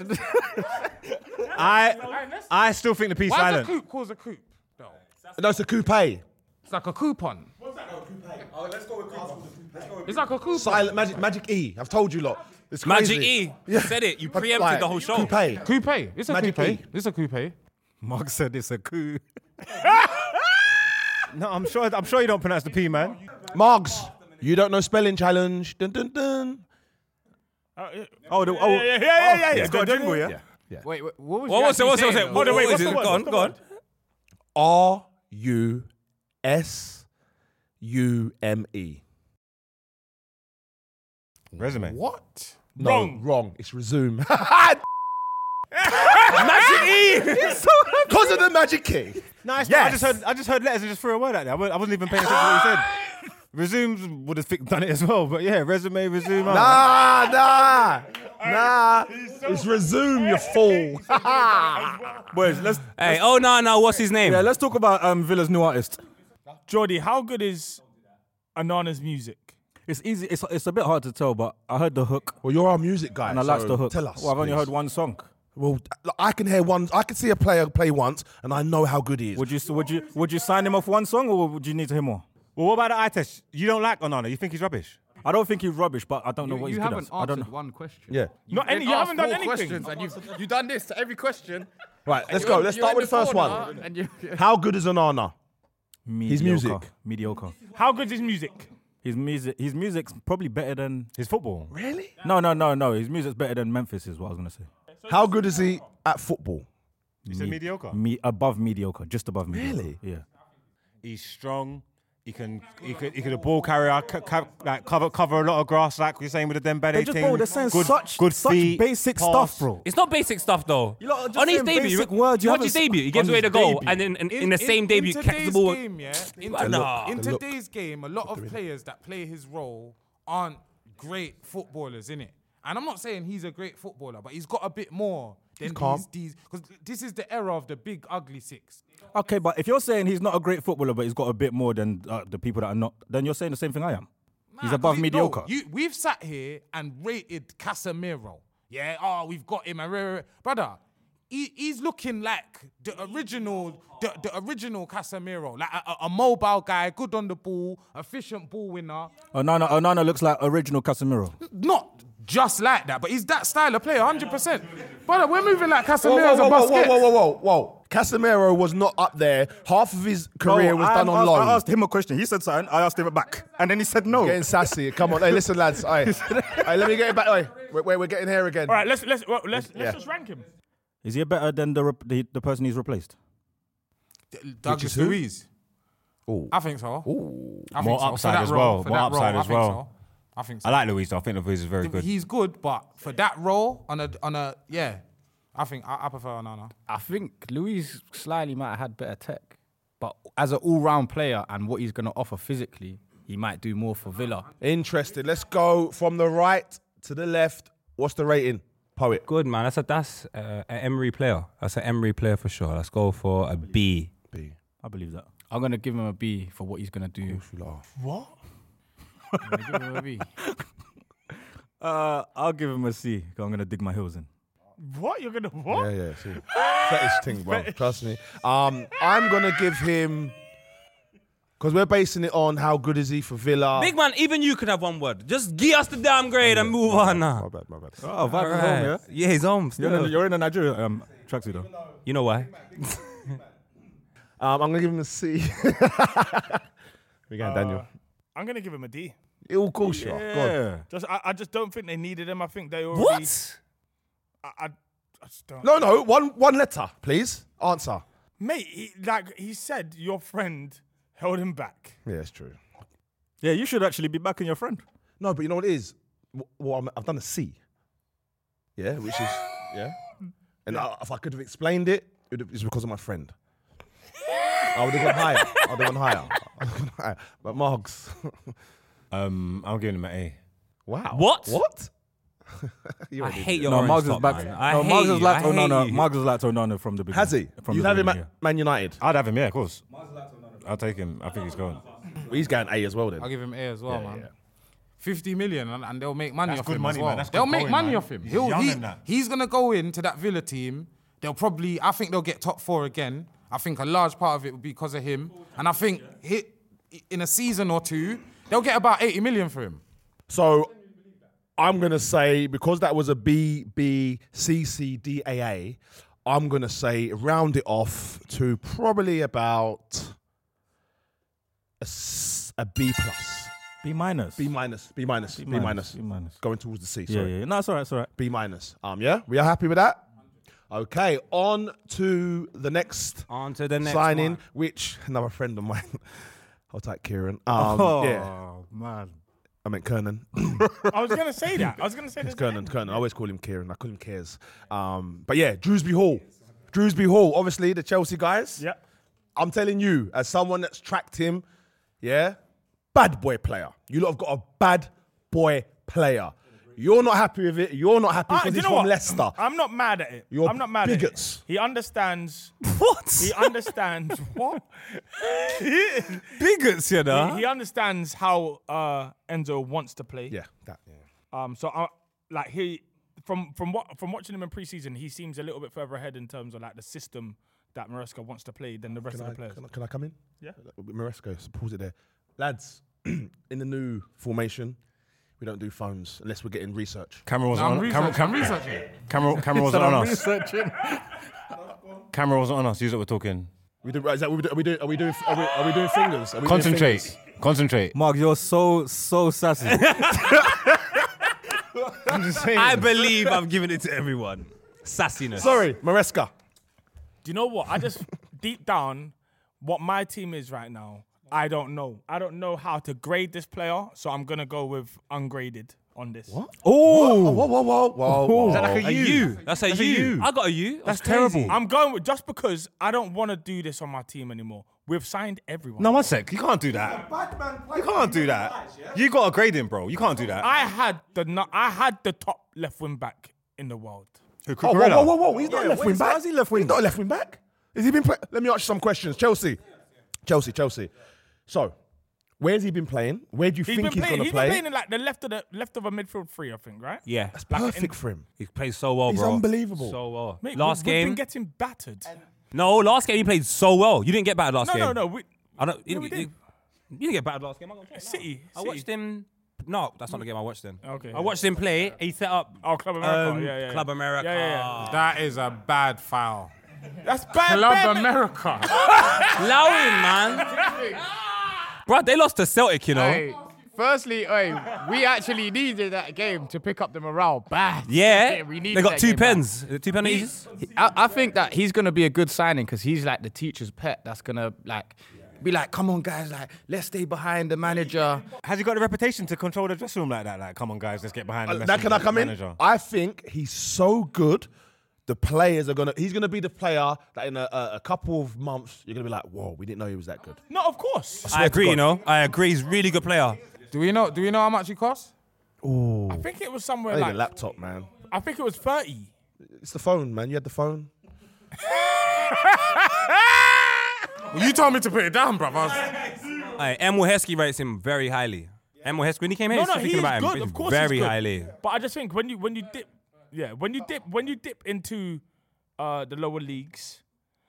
I Alright, let's- I still think the P's Why silent. does a coup cause a coup? No. No, it's a coupe. It's like a coupon. It's like a coupon. Silent magic, magic E. I've told you lot. It's Magic crazy. E. You said it. You preempted Like, the whole show. Coupe. Coupe. It's a Magic coupe. E. It's a coupe. Mark said it's a coup. No, I'm sure. I'm sure you don't pronounce the P, man. Margs, you don't know spelling challenge. Dun, dun, dun. Oh, the, oh, Yeah, yeah, yeah, yeah, yeah. it's got a jingle, yeah. Wait, wait, what was What you was it? actually What's it? What's saying, it? though? What on, wait, is what's it? the word? Go on, What's the go on. word? R U S U M E. Resume. What? No, Wrong. wrong. It's resume. Magic E. Because of the magic key. No, it's Yes. not. I just heard. I just heard letters and just threw a word out there. I wa- I wasn't even paying attention to what you said. Resumes would have fi- done it as well, but yeah, resume, resume. Nah, nah, nah. It's resume, you fool. Boys, let's Hey, oh no, no. What's his name? yeah, let's talk about um, Villa's new artist. Jordy, how good is Onana's music? It's easy. It's it's a bit hard to tell, but I heard the hook Well, you're our music guy. and I like so the hook. Tell us. Well, I've only please. heard one song. Well, look, I can hear one. I can see a player play once, and I know how good he is. Would you would you would you sign him off one song, or would you need to hear more? Well, what about the eye test? You don't like Onana? You think he's rubbish? I don't think he's rubbish, but I don't know You, what you he's good haven't at. I don't answered know. one question. Yeah. Not any. Then You ask haven't done four anything. questions and you've you've done this to every question. Right, let's You're- go. Let's you're start in with the first corner one. and you- How good is Onana? Mediocre. music. Mediocre. How good is his music? His music. His music's probably better than His football. Really? No, no, no, no. His music's better than Memphis. Is what I was gonna say. How good is he at football? You said mediocre. Me above mediocre, just above mediocre. Really? Yeah. He's strong. He can. He could. He could a ball carrier. ca- ca- like cover cover a lot of grass, like we're saying with the Dembele They just, thing. bro, they're saying good, such good such feet, basic pass. stuff, bro. It's not basic stuff though. You lot are just On his saying debut, basic words, you watch haven't his debut. He s- gives on away his the goal, debut. and then in, in, the same debut, in catches the today's ball. game, yeah. In, Brother. today- in The look. today's game, a lot of players that play his role aren't great footballers, innit? And I'm not saying he's a great footballer, but he's got a bit more than calm. these. Because this is the era of the big ugly six. Okay, but if you're saying he's not a great footballer, but he's got a bit more than uh, the people that are not, then you're saying the same thing I am. He's Nah, above 'cause he- mediocre. No, you, we've sat here and rated Casemiro. Yeah, oh, we've got him. and rah, rah, rah. Brother, he, he's looking like the original, the, the original Casemiro. Like a, a, a mobile guy, good on the ball, efficient ball winner. Onana, Onana looks like original Casemiro. Not just like that, but he's that style of player, one hundred percent. Brother, we're moving like Whoa, Casemiro whoa, as a whoa, whoa, basket. whoa, whoa, whoa, whoa. Casemiro was not up there. Half of his career No, was I done on asked- loan. I asked him a question. He said something. I asked him it back, and then he said no. Getting sassy. Come on. Hey, listen, lads. Hey, hey, let me get it back. Hey, we're, we're, we're getting here again. All right, let's let's well, let's Yeah. let's just rank him. Is he better than the, rep- the the person he's replaced? Douglas who? Luiz. Ooh. I think so. Ooh. I More think so. For upside that as role, well. for More that upside role, as I think well. so. I think so. I like Luis though. I think Luis is very good. He's good, but for that role on a on a yeah, I think I, I prefer Onana. I think Luis slightly might have had better tech, but as an all-round player and what he's going to offer physically, he might do more for Villa. Interesting. Let's go from the right to the left. What's the rating, Poet? Good, man. That's a that's uh, an Emery player. That's an Emery player for sure. Let's go for a B. B. I believe that. I'm going to give him a B for what he's going to do. What? I'm going to give him a B. Uh, I'll give him a C. 'Cause I'm gonna dig my heels in. What? You're gonna what? Yeah, yeah. See. Fetish thing, bro. Trust me. Um, I'm gonna give him because we're basing it on how good is he for Villa. Big man, even you could have one word. Just give us the downgrade and move on now. My bad, my bad. Oh, Vibe All is home, right. yeah? Yeah, he's home. You're in, Still. a, you're in a Nigeria um, tracksuit, though. You know why? Um, I'm gonna give him a C. We got Daniel. I'm gonna give him a D. Of course, you are. Go on. Yeah. Just, I, I just don't think they needed him. I think they already. What? I, I, I just don't. No, no. One, one letter, please. Answer. Mate, he, like he said, your friend held him back. Yeah, it's true. Yeah, you should actually be backing your friend. No, but you know what it is? Well, I'm, I've done a C. Yeah, which is yeah. And I, if I could have explained it, it was because of my friend. I would have gone higher. I would have gone higher. I would have gone higher. But Margs. Um, I'm giving him an A. Wow. What? What? I hate your No, orange Margs is top, back. man. I no, hate Margs you. is like I hate Onana. you. Margs is like Onana from the beginning. Has he? From You'd the have him at beginning, Man United. I'd have him, yeah, of course. I'll take him. I think he's going. Well, he's going A as well then. I'll give him A as well, Yeah, man. yeah. fifty million and, and they'll make money That's off good him money, as well. man. That's They'll good make going, money man. off him. He's He'll, young he, and that. he's gonna go into that Villa team. They'll probably, I think they'll get top four again. I think a large part of it will be because of him. And I think he, in a season or two, they'll get about eighty million for him. So I'm gonna say because that was a B B C C D A A, I'm gonna say round it off to probably about a, s- a B plus, B minus. B minus, B minus, B minus, minus, B minus. going towards the C. Yeah, Sorry, yeah, yeah. No, it's all right, it's all right. B minus. Um, yeah, we are happy with that. Okay, on to the next On to the next signing, one. which another friend of mine. Hold tight, Kieran. Um, oh, yeah, man. I meant Kernan. I was gonna say that. I was gonna say It's that. Kernan, Kernan. I always call him Kieran. I call him Cares. Um, but yeah, Drewsbury Hall. Drewsbury Hall, obviously the Chelsea guys. Yeah. I'm telling you, as someone that's tracked him, yeah, bad boy player. You lot have got a bad boy player. You're not happy with it. You're not happy Ah, because do you he's know from what? Leicester. I'm not mad at it. You're I'm not mad bigots. at it. He understands. What? He understands what? Bigots, you know. He, he understands how uh, Enzo wants to play. Yeah, that. Yeah. Um. So, I, like he, from from what from watching him in preseason, he seems a little bit further ahead in terms of like the system that Maresca wants to play than the rest Can of I, the players. can, I, can I come in? Yeah. Maresco, pause it there. Lads, in the new formation, we don't do phones unless we're getting research. Camera wasn't I'm on. researching. Camera, I'm researching. camera, camera wasn't on us. Camera wasn't on us. Use what we're talking. We do, is that what we do, are we doing? Are we doing? Are we, are we doing fingers? Are we doing Concentrate. fingers? Concentrate. Mark, you're so, so sassy. I'm just saying. I believe I'm giving it to everyone. Sassiness. Sorry, Maresca. Do you know what? I just deep down, what my team is right now, I don't know. I don't know how to grade this player, so I'm gonna go with ungraded on this. What? Oh, whoa, whoa, whoa, whoa, whoa. Is that like a A U? U. That's a That's a U. U. I got a U. That's crazy. terrible. I'm going with just because I don't want to do this on my team anymore. We've signed everyone. No, one sec. You can't do that. You can't do that. You got a grading, bro. You can't do that. I had the nu- I had the top left wing back in the world. Who, Oh, whoa, Cucurella? whoa, whoa, whoa. He's not Yeah, left wait, wing so back. how's he left wing He's not a left wing back. Has he been play- Let me ask you some questions. Chelsea. Chelsea, Chelsea. So, where's he been playing? Where do you He's think been he's playing. going to He's play? been playing in like the left of the left of a midfield three, I think, right? Yeah. That's like perfect in- for him. He plays so well, He's bro. unbelievable. So well. Mate, last we, game. we've been getting battered. No, last game he played so well. You didn't get battered last No, game. no, no. We, I don't. Yeah, you, we you- did. you didn't get battered last game. I'm not gonna City. I City. watched him. No, that's not the game I watched then. Okay, I yeah. watched him play. He set up. Oh, Club America. um, yeah, yeah, yeah. Club America. Yeah, yeah, yeah. That is a bad foul. That's bad. Club bad, America. Allow him, man. Bro, they lost to Celtic, you know. Hey, firstly, hey, we actually needed that game to pick up the morale bad. Yeah, we needed they got that two game back. pens. Uh, Two penalties. I, I think that he's going to be a good signing because he's like the teacher's pet that's going to like be like, come on, guys, like, let's stay behind the manager. Has he got the reputation to control the dressing room like that? Like, come on, guys, let's get behind the Uh, message. now can I come manager. in? I think he's so good. The players are gonna. He's gonna be the player that in a, a, a couple of months you're gonna be like, whoa, we didn't know he was that good. No, of course. I agree, you know. I agree. He's a really good player. Do we know? Do we know how much he costs? Ooh, I think it was I somewhere need like. a laptop, man. I think it was thirty. It's the phone, man. You had the phone. Well, you told me to put it down, bruv. I was- Aye, Emil Heskey rates him very highly. Emil Heskey, when he came here, No, he was no, thinking he's about good. him Of course, very he's good. highly. But I just think when you when you dip, yeah, when you dip when you dip into uh, the lower leagues,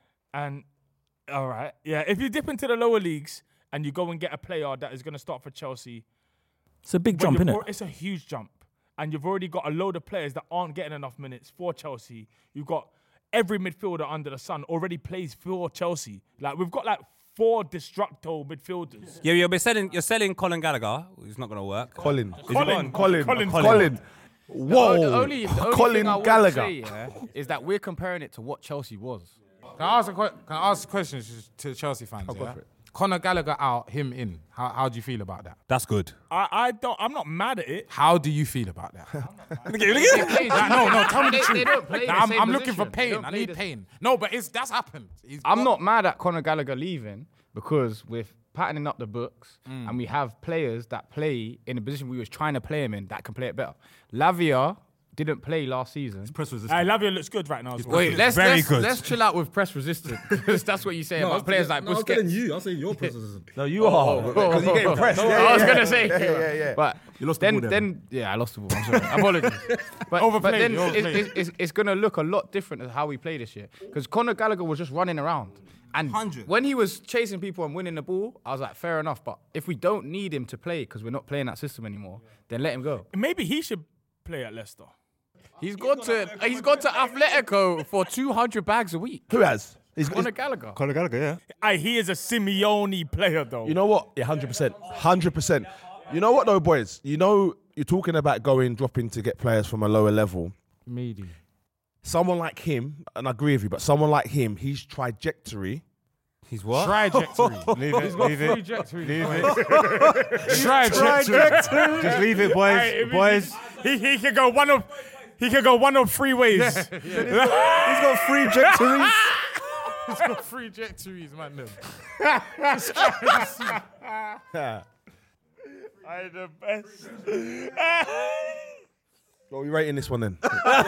and all right, yeah, if you dip into the lower leagues and you go and get a player that is going to start for Chelsea, It's a big when jump, you've innit? al- It's a huge jump, and you've already got a load of players that aren't getting enough minutes for Chelsea. You've got every midfielder under the sun already plays for Chelsea. Like we've got like four destructo midfielders. Yeah, you're selling. You're selling Colin Gallagher. Who's not going to work. Colin. Is he Colin. gone? Colin. Colin. Colin. Whoa. The only, the only Colin thing I would Gallagher. say, yeah, is that we're comparing it to what Chelsea was. Can I ask a, que- can I ask a question to Chelsea fans? go yeah? for it. Conor Gallagher out, him in. How, how do you feel about that? That's good. I, I don't. I'm not mad at it. How do you feel about that? They play- Nah, no, no, tell me the they- truth. they don't play the Nah, I'm, same I'm looking for position. They pain. don't I play need the- pain. No, but it's that's happened. He's I'm got- not mad at Conor Gallagher leaving because we're patterning up the books and we have players that play in a position we was trying to play him in that can play it better. Lavia didn't play last season. Press resistance. I Lavia looks good right now. As well. Wait, let's very let's, good. let's chill out with press resistant because that's what you say about players like Busquets. you. I'm saying your press resistance. No, you are. Because you get impressed. Yeah, I was yeah, gonna yeah. say, Yeah, yeah, yeah. but You lost the then, ball there, then, yeah, I lost the ball. I'm sorry. Apologies. But, but Overplayed, then you it's, overplayed. it's, it's, it's gonna look a lot different than how we play this year because Conor Gallagher was just running around. And one hundred. when he was chasing people and winning the ball, I was like, fair enough. But if we don't need him to play because we're not playing that system anymore, then let him go. Maybe he should play at Leicester. He's gone to he's gone to Atletico for two hundred bags a week. Who has? He's, Conor Gallagher. Conor Gallagher, yeah. Aye, he is a Simeone player though. You know what? Yeah, hundred percent, hundred percent. You know what though, boys? You know you're talking about going dropping to get players from a lower level. Meaty. Someone like him, and I agree with you, but someone like him, his trajectory. He's what? Trajectory. Leave it, leave it. Trajectory. Leave it. Trajectory. Just leave it, boys. Aye, if he- boys. He he could go one of he could go one of three ways. He's got three trajectories. He's got three trajectories, man. them. I the best. What are we rating this one then?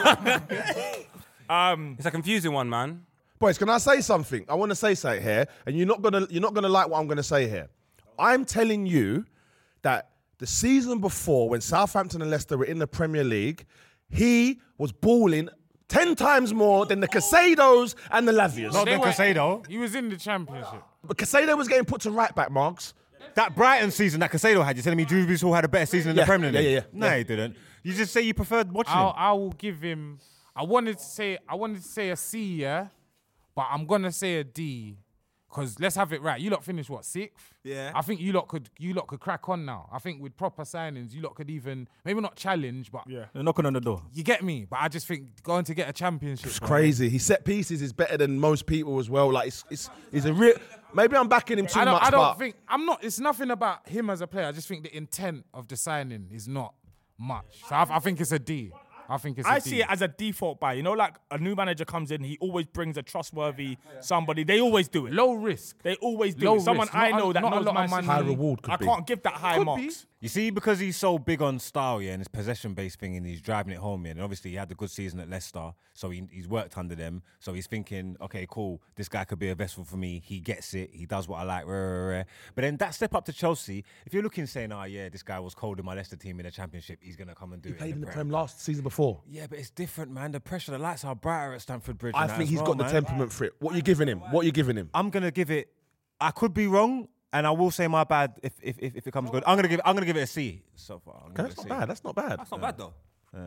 Um, It's a confusing one, man. Boys, can I say something? I want to say something here, and you're not gonna you're not gonna like what I'm gonna say here. I'm telling you that the season before, when Southampton and Leicester were in the Premier League, he was balling ten times more than the Casados and the Lavias. Not They the were- Casado. He was in the championship. But Casado was getting put to right back, Marks. That Brighton season that Casado had, you're telling me Drew Brees Hall had a better season in Yeah, the Premier yeah, League? yeah, yeah. No, Yeah. he didn't. You just say you preferred watching I'll, him. I will give him. I wanted to say. I wanted to say a C, yeah, but I'm gonna say a D, cause let's have it right. You lot finished what sixth? Yeah. I think you lot could. You lot could crack on now. I think with proper signings, you lot could even maybe not challenge, but yeah. They're knocking on the door. you get me. But I just think going to get a championship. It's bro. crazy. His set pieces is better than most people as well. Like it's, it's he's a real. Maybe I'm backing him too I don't, much, I don't but think I'm not. It's nothing about him as a player. I just think the intent of the signing is not much. So I, I think it's a D. I think it's. a I D. see it as a default buy. You know, like a new manager comes in, he always brings a trustworthy somebody. They always do it. low risk. They always do Low it. Someone risk, I not a- know that not a knows lot my of money. system. High reward could I be. can't give that high Could marks. You see, because he's so big on style, yeah, and his possession-based thing, and he's driving it home, yeah, and obviously he had a good season at Leicester, so he, he's worked under them, so he's thinking, okay, cool, this guy could be a vessel for me, he gets it, he does what I like, rah, rah, rah. But then that step up to Chelsea, if you're looking saying, oh yeah, this guy was cold in my Leicester team in the Championship, he's going to come and do he it played in the Prem. Prem last season before. Yeah, but it's different, man. The pressure, the lights are brighter at Stamford Bridge. I and that think as he's well, got the man. temperament for it. What you giving him? What you giving him? I'm gonna give it. I could be wrong, and I will say my bad if if if, if it comes good. I'm gonna give. I'm gonna give it a C so far. I'm Okay, gonna that's give not it a C. bad. That's not bad. That's not bad though. Yeah.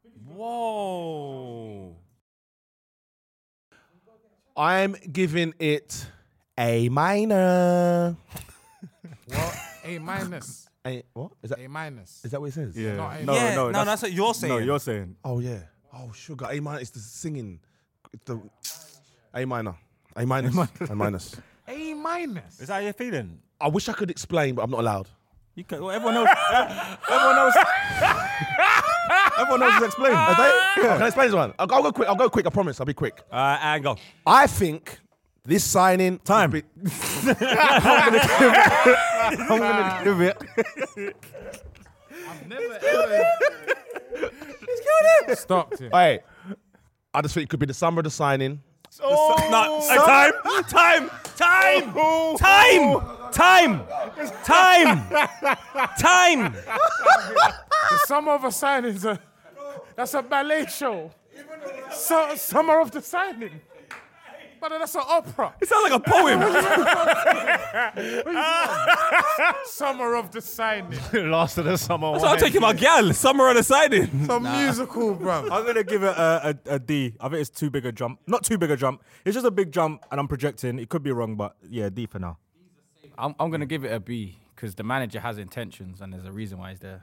Whoa. I'm giving it a minor. What? A minus. A what? Is that A minus? Is that what it says? Yeah. Not A no, Yeah, no, no, that's what you're saying. No, you're saying. Oh yeah. Oh sugar. A minor. It's the singing. It's the A minor. A minus. A minus. A minus. Is that how you're feeling? I wish I could explain, but I'm not allowed. You can, well, everyone knows. everyone knows. everyone knows to explain. Is that it? Oh, can I explain this one? I'll, I'll go quick. I'll go quick. I promise. I'll be quick. Uh, and go. I think this signing Time. Be- I'm gonna give it. I'm gonna give it. I've never ever. Stopped it. Hey, I just think it could be the summer of the signing. Oh, no, uh, time, time, time, time, time, time, time. The summer of a signing is a. That's a ballet show. So, summer of the signing. But that's an opera. It sounds like a poem. Summer of the signing. Last of the summer. That's why I'm taking my gal. Summer on the siding. Some musical, bro. I'm gonna give it a, a, a D. I think it's too big a jump. Not too big a jump. It's just a big jump, and I'm projecting. It could be wrong, but yeah, D for now. I'm, I'm going to give it a B because the manager has intentions and there's a reason why he's there.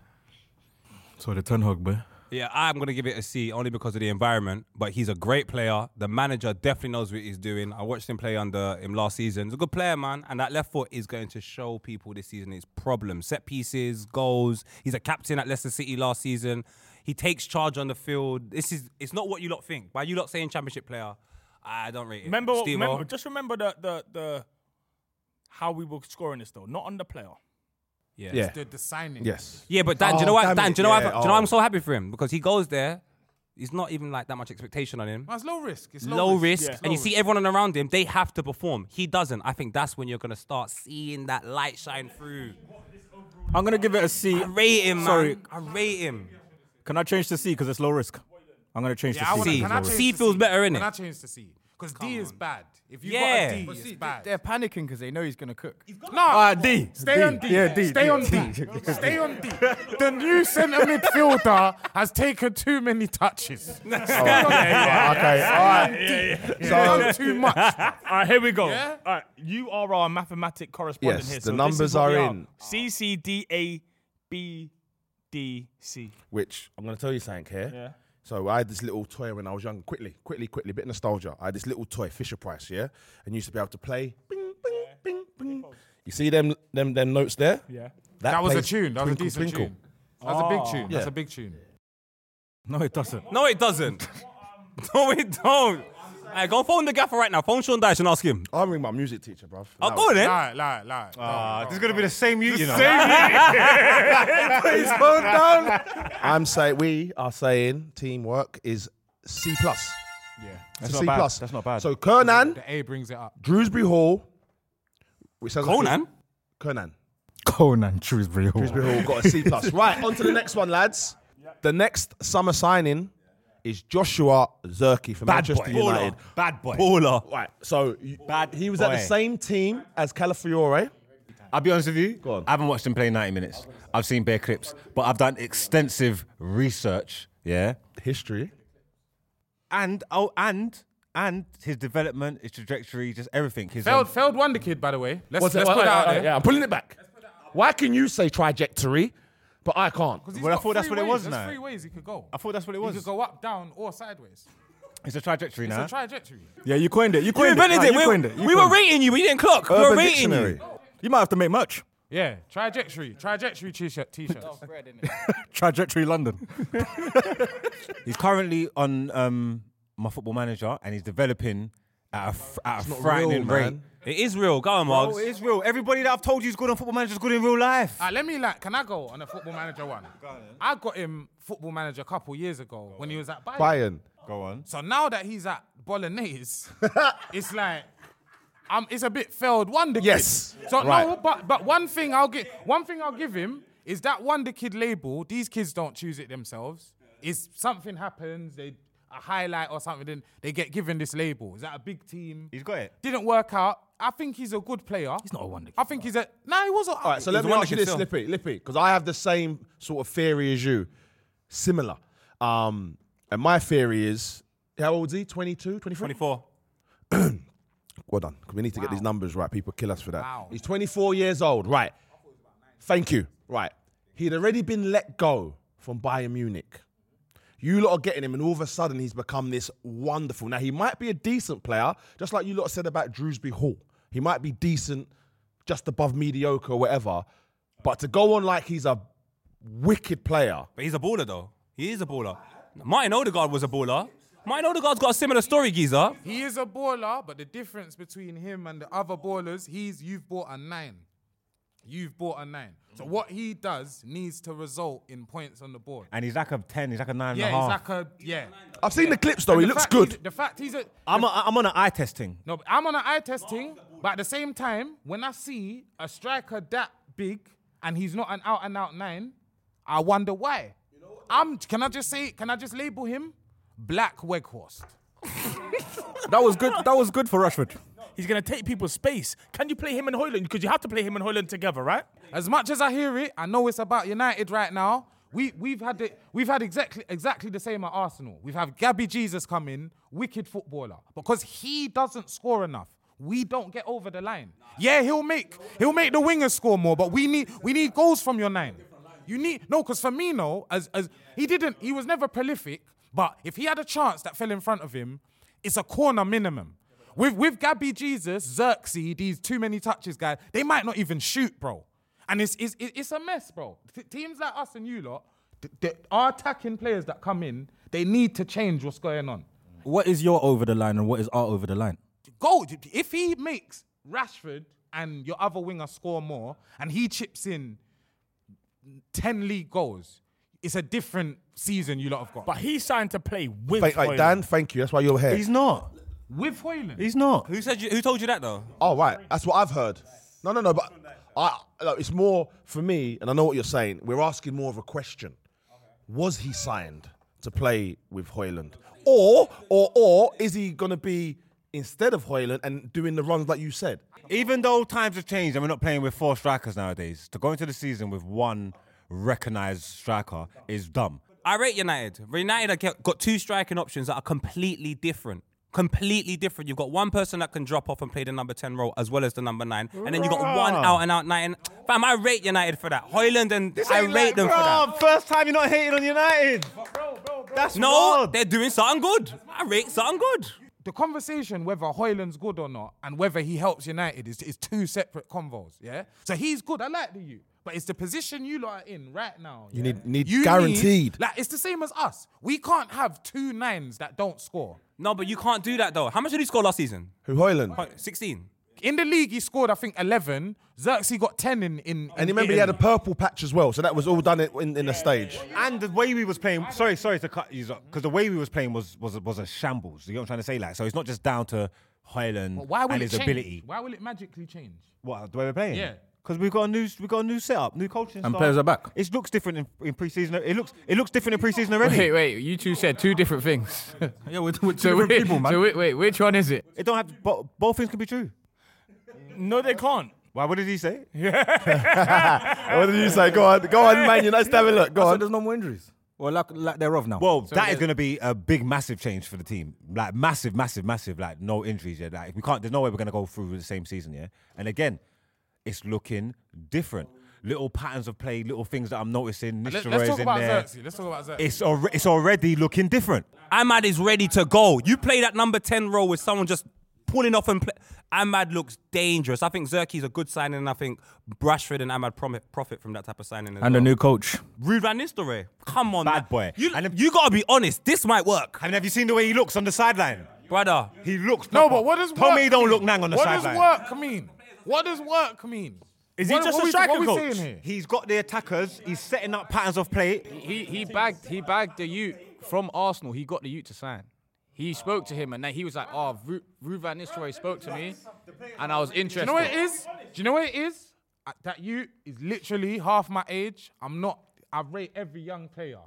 So the Ten Hag, boy. Yeah, I'm going to give it a C only because of the environment, but he's a great player. The manager definitely knows what he's doing. I watched him play under him last season. He's a good player, man, and that left foot is going to show people this season his problems. Set pieces, goals. He's a captain at Leicester City last season. He takes charge on the field. This is It's not what you lot think. By you lot saying championship player, I don't rate it. Remember, Steve-O? remember just remember the, the, the how we were scoring this, though. Not on the player. Yeah. Yeah. The, the signing. Yes. Yeah, but Dan, do you Oh, know what? damn Dan, it, do you know, what, yeah, do you know why oh. I'm so happy for him? Because he goes there, he's not even like that much expectation on him. That's low risk. It's low, Low risk. risk, Yeah. and you see everyone around him, they have to perform. He doesn't. I think that's when you're going to start seeing that light shine through. I'm gonna give it a C. I rate him, man. Sorry. I rate him. Can I change to C because it's low risk? I'm gonna change Yeah, I to wanna, C. can I change C to feels C? better, innit? Can I change to C? Because D is bad. If you Yeah. got a D, But it's see, bad. they're panicking because they know he's going to cook. No, Uh, D. Stay D. on D. Yeah, D. Stay D. on D. Stay on D. The new centre midfielder has taken too many touches. Stay on D. Okay. All right. He's done too much. All right, here we go. Yeah? All right, you are our mathematic correspondent Yes, here. the so this numbers is what are we in. C, C, D, A, B, D, C. Which I'm gonna tell you something here. Yeah. So I had this little toy when I was young. Quickly, quickly, quickly, bit of nostalgia. I had this little toy, Fisher Price, yeah, and used to be able to play. Bing, bing, bing, bing. You see them, them, them notes there? Yeah. That was a plays tune. That was a Twinkle, decent Twinkle. tune. That's a big Oh. tune. That's Yeah. a big tune. No, it doesn't. No, it doesn't. No, it don't. Hey, go phone the gaffer right now. Phone Sean Dyche and ask him. I'll ring my music teacher, bruv. I'll go then. Lie, lie, lie. Ah, this is gonna be the same you, you know. His phone down. I'm saying we are saying teamwork is C plus. Yeah. That's C not bad. plus. That's not bad. So Kernan, The A brings it up. Drewsbury Hall, which sounds like Conan? Kernan. Conan Shrewsbury Hall. Drewsbury Hall got a C plus. Right, on to the next one, lads. The next summer signing is Joshua Zirkzee from Bad Manchester boy. United. Bad boy. Baller. Right, so you- Bad he was at the boy. same team as Calafiore. I'll be honest with you. Go on. I haven't watched him play ninety minutes. I've seen bare clips, but I've done extensive research. Yeah. History. And oh, and and his development, his trajectory, just everything. His Failed, um, failed wonder kid, by the way. Let's, What's let's it? put Wait, that out wait, there. Yeah, I'm pulling it back. Why can you say trajectory, but I can't? He's Well, I got thought that's three what it ways. was There's now. three ways he could go. I thought that's what it He was. could go up, down, or sideways. It's a trajectory It's now. a trajectory. Yeah, you coined it. You You coined invented it. it. Nah, We, you coined it. You we were coined it. rating you. We didn't clock. We were Urban rating Dictionary. you. You might have to make much. Yeah, trajectory. Trajectory t-shirt. T-shirts. Trajectory London. He's currently on um, my Football Manager, and he's developing at a, f- at a not frightening real, rate. man. It is real. Go on, Mugs. Oh, it is real. Everybody that I've told you is good on Football Manager is good in real life. Ah, let me like, can I go on a Football Manager one? I got him Football Manager a couple years ago when he was at Bayern. Bayern. Go on. So now that he's at Bolognese, it's like, um, it's a bit failed wonder kid. Yes. So Right. no, but but one thing I'll give one thing I'll give him is that wonder kid label. These kids don't choose it themselves. Is something happens, they a highlight or something, then they get given this label. Is that a big team? He's got it. Didn't work out. I think he's a good player. He's not a wonder kid. I think he's a no. He was a. All right, so let He's me one ask you that this, can Lippy, Lippy, because I have the same sort of theory as you, similar. Um, and my theory is, how old is he? twenty-two, twenty-three? twenty-four. Well done. 'Cause we need to get Wow. these numbers right. People kill us for that. Wow. He's twenty-four years old. Right. Thank you. Right. He'd already been let go from Bayern Munich. You lot are getting him, and all of a sudden he's become this wonderful. Now, he might be a decent player, just like you lot said about Drewsbury Hall. He might be decent, just above mediocre or whatever. But to go on like he's a wicked player. But he's a baller, though. He is a baller. Martin Odegaard was a baller. Martin Odegaard's got a similar story, geezer. He is a baller, but the difference between him and the other ballers, he's you've bought a nine. You've bought a nine. So what he does needs to result in points on the board. And he's like a ten, he's like a nine Yeah, and a he's half. like a yeah. I've seen the clips, though. And He the looks fact good. he's- The fact he's a I'm, a, I'm on an eye testing. no, but I'm on an eye testing, but at the same time, when I see a striker that big and he's not an out and out nine, I wonder why. I'm. Can I just say? Can I just label him Black Weghorst? That was good. That was good for Rashford. He's going to take people's space. Can you play him and Højlund? Because you have to play him and Højlund together, right? As much as I hear it, I know it's about United right now. We we've had it. We've had exactly exactly the same at Arsenal. We've had Gabby Jesus come in, wicked footballer, because he doesn't score enough. We don't get over the line. Yeah, he'll make he'll make the wingers score more, but we need we need goals from your nine. You need no, because Firmino, as as he didn't, he was never prolific. But if he had a chance that fell in front of him, it's a corner minimum. With with Gabby Jesus, Xerxes, these too many touches guys, they might not even shoot, bro. And it's it's it's a mess, bro. T- teams like us and you lot, th- th- our attacking players that come in, they need to change what's going on. What is your over the line and what is our over the line? Go if he makes Rashford and your other winger score more, and he chips in ten league goals, it's a different season you lot have got. But he's signed to play with Thank, like, Højlund. Dan, thank you. That's why you're here. He's not. With Højlund. He's not. Who said you, who told you that, though? Oh, right. That's what I've heard. No, no, no. But I, look, it's more for me, and I know what you're saying. We're asking more of a question. Was he signed to play with Højlund? Or, or, or is he going to be instead of Højlund and doing the runs like you said? Even though times have changed and we're not playing with four strikers nowadays, to go into the season with one recognised striker is dumb. I rate United. United have got- got two striking options that are completely different. Completely different. You've got one person that can drop off and play the number ten role as well as the number nine. And then you've got one out and out nine. Fam, I rate United for that. Højlund and I rate Like, them bro, for that. First time you're not hating on United. That's No, wild. they're doing something good. I rate something good. The conversation whether Højlund's good or not and whether he helps United is, is two separate convos, yeah? So he's good, I like the youth. But it's the position you lot are in right now. You yeah? need- need You guaranteed. like, it's the same as us. We can't have two nines that don't score. No, but you can't do that, though. How much did he score last season? Who, Højlund? sixteen. In the league, he scored, I think, eleven. Xerxes got ten in... in And you remember he had a purple patch as well, so that was all done in, in, in a stage. And the way we was playing, sorry, sorry to cut you, because the way we was playing was was was a shambles. You know what I'm trying to say? Like, so it's not just down to Højlund But why will and it his change? ability. Why will it magically change? What the way we're playing? Yeah. Because we've got a new we got a new setup, new coaching And staff. players are back. It looks different in, in pre-season. It looks it looks different in pre-season already. Wait, wait, you two said two different things. Yeah, we're, we're two so different wait, people, man. So wait, wait, which one is it? It don't have bo- both things can be true. No, they can't. Why? What did he say? What did you say? Go on, go on, man. You let's have a look. Go I said on. there's no more injuries. Well, lack, lack thereof now. Well, that is going to be a big, massive change for the team. Like massive, massive, massive. Like no injuries yet. Like we can't. There's no way we're going to go through the same season. Yeah. And again, it's looking different. Little patterns of play, little things that I'm noticing. Let, Nistelrooy's let's talk in about there. Xerxes. Let's talk about Xerxes. It's al- it's already looking different. Ahmad is ready to go. You play that number ten role with someone just pulling off and play. Ahmad looks dangerous. I think Xerxes a good signing, and I think Rashford and Ahmad profit, profit from that type of signing as and well. a new coach. Ruud van Nistelrooy. Come on, Bad man. boy. You, And if- you got to be honest. This might work. And have you seen the way he looks on the sideline? Brother. He looks. No, proper. but what does work Tommy don't mean? look nang on the what sideline. What does work mean? What does work mean? Is he What- just what a we- striker what we coach? saying here? He's got the attackers. He's setting up patterns of play. He he bagged he bagged the youth from Arsenal. He got the youth to sign. He spoke to him and then he was like, "Oh, Ru- Ruud van Nistelrooy spoke to me, and I was Do you interested." know what it is? Do you know what it is? Uh, That you is literally half my age. I'm not. I rate every young player.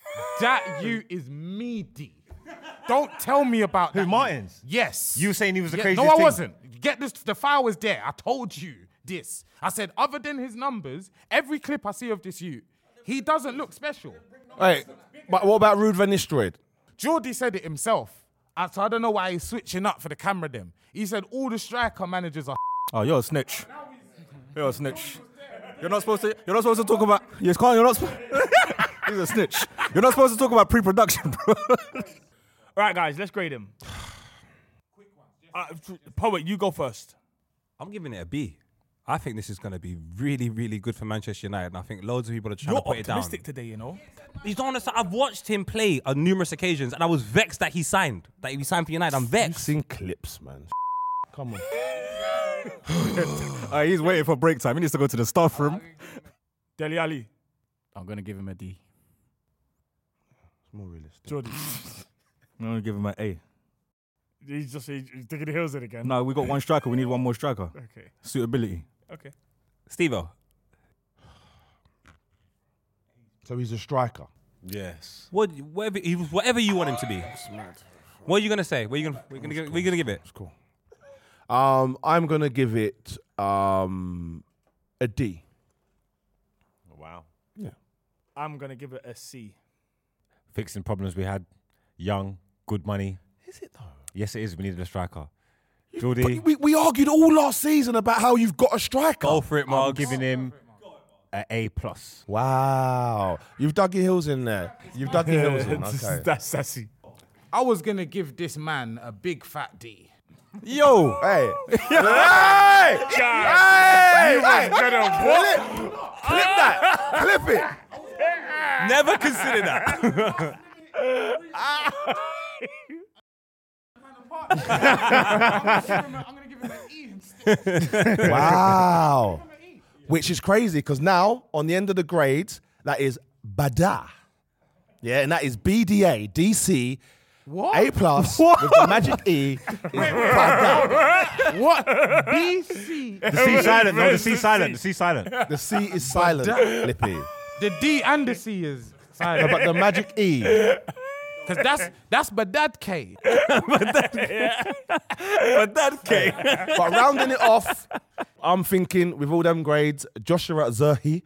That you is meaty. Don't tell me about Who, that. Martins? Yes. You were saying he was the Yeah, craziest No, I thing. wasn't. Get this. The file was there. I told you this. I said, other than his numbers, every clip I see of this you, he doesn't look special. Wait, But what about Ruud van Nistelrooy? Jordy said it himself. Uh, So I don't know why he's switching up for the camera them. He said all the striker managers are Oh, you're a snitch. You're a snitch. You're not supposed to. You're not supposed to talk about. Yes, can't. You're not. Sp- He's a snitch. You're not supposed to talk about pre-production, bro. All right, guys, let's grade him. Uh, Poet, you go first. I'm giving it a B. I think this is going to be really, really good for Manchester United. And I think loads of people are trying You're to put it down. optimistic today, you know. You don't understand. I've watched him play on numerous occasions, and I was vexed that he signed. That he signed for United. I'm You've vexed. seen clips, man. Come on. Uh, he's waiting for break time. He needs to go to the staff room. Dele Ali. I'm gonna give him a D. It's more realistic. Jordy. I'm gonna give him an A. He's just he's digging the heels in again. No, we got one striker. We need one more striker. Okay. Suitability. Okay. Steve-O. So he's a striker. Yes. What, whatever, he was- whatever you want him to be. What are you going to say? What are you going to give, what are you gonna give it? It's cool. Um, I'm gonna give it um, a D. Wow. Yeah. I'm gonna give it a C. Fixing problems we had. Young, good money. Is it though? Yes, it is. We needed a striker. Jordy, But we, we argued all last season about how you've got a striker. Go for it, I'm Mark. giving him an A plus. Wow. You've dug your heels in there. You've dug your heels in. Okay. That's sassy. I was gonna give this man a big fat D. Yo. Hey. hey. Hey. Hey. Clip, clip that. Clip it. Never consider that. I'm gonna give him an E instead. Wow. Which is crazy because now on the end of the grades, that is Bada. Yeah, and that is B D A, D C, What? A plus with the magic E. Is Bada. What? B C. The C silent. No, the C silent. The C silent. The C is silent, Lippy. The D and the C is No, silent. but the magic E. Because that's that's Badad K. But that K. But rounding it off, I'm thinking with all them grades, Joshua Zerhi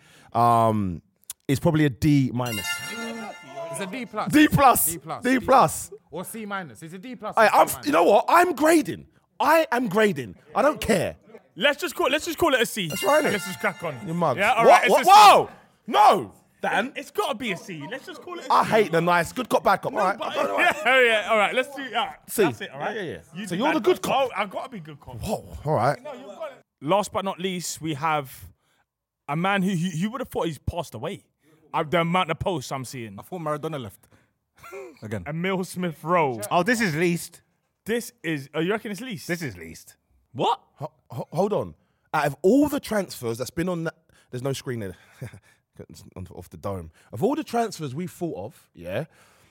um, is probably a D minus. It's a D plus. D plus. D plus. D plus. Or C minus. It's a D plus. Hey, or C I'm, minus. you know what? I'm grading. I am grading. I don't care. Let's just call let's just call it a C. That's right, innit? Let's just crack on. Your mug. Yeah, all what? right. what? It's a C. Whoa! No, Dan. It's got to be a C. Let's just call it a C. I hate the nice good cop, bad cop. all right. But- all right. yeah, oh, yeah, all right. Let's do. All right. C. That's it. All right. Yeah, yeah, yeah. You So do you're the bad good cop. Oh, I've got to be good cop. Whoa. All right. Last but not least, we have a man who you, you would have thought he's passed away. Uh, the amount of posts I'm seeing. I thought Maradona left. Again. Emil Smith Rowe. Oh, this is least. This is. Oh, you reckon it's least? This is least. What? Ho- ho- hold on. Out of all the transfers that's been on that, there's no screen there. Off the dome. Of all the transfers we thought of, yeah,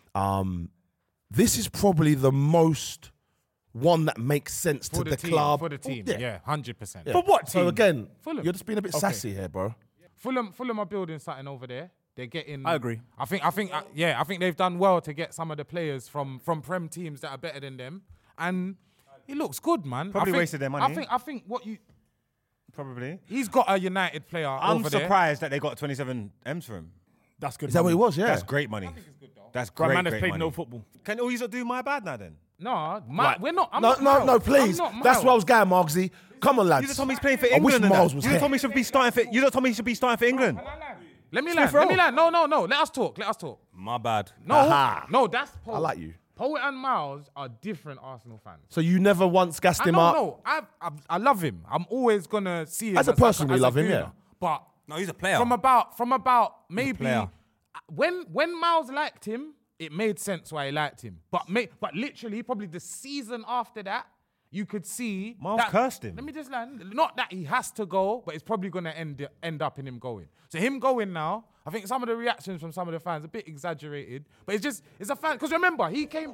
um, this is probably the most one that makes sense For to the, the, team. club. For the team. Yeah. Yeah, one hundred percent. Yeah. For what So team? again, Fulham. you're just being a bit Okay. sassy here, bro. Fulham, Fulham are building something over there. They're getting. I agree. I think. I think. Uh, yeah. I think they've done well to get some of the players from from Prem teams that are better than them, and it looks good, man. Probably I think, wasted their money. I think. I think what you. Probably. He's got a United player I'm over there. surprised that they got twenty-seven M's for him. That's good. Is that what it was? Yeah. That's great money. That's Grand great, man has great played money. no football. Can all you do my bad now then? No, Ma- Right. we're not. I'm no, not no, Miles. no, please. I'm not That's Miles. where I was going, Margsy. Come on, lads. You just told me he's playing for I England. wish and Miles that. was You here. just told me he should be starting for. You just told me he should be starting for England. Let me Smith land. Let Rowe. me land. No, no, no. Let us talk. Let us talk. My bad. No, Aha. no. That's Poet. I like you. Poet and Miles are different Arsenal fans. So you never once gassed I him don't up? know. I, I I love him. I'm always gonna see him As a person, we as love him, gooner. yeah. But No, he's a player. from about from about maybe player. when when Miles liked him, it made sense why he liked him. But may, but literally probably the season after that, you could see Miles that- cursed him. Let me just land. Not that he has to go, but it's probably gonna end end up in him going. So him going now, I think some of the reactions from some of the fans a bit exaggerated. But it's just it's a fan because remember he came.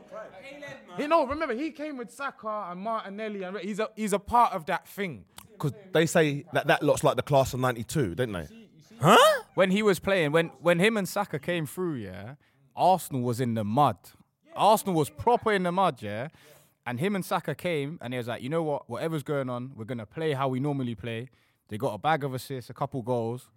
He no remember he came with Saka and Martinelli and he's a he's a part of that thing. Because they say that that looks like the class of ninety-two, don't they? When he was playing, when when him and Saka came through, yeah, Arsenal was in the mud. Arsenal was proper in the mud, yeah. And him and Saka came, and he was like, you know what? Whatever's going on, we're gonna play how we normally play. They got a bag of assists, a couple goals,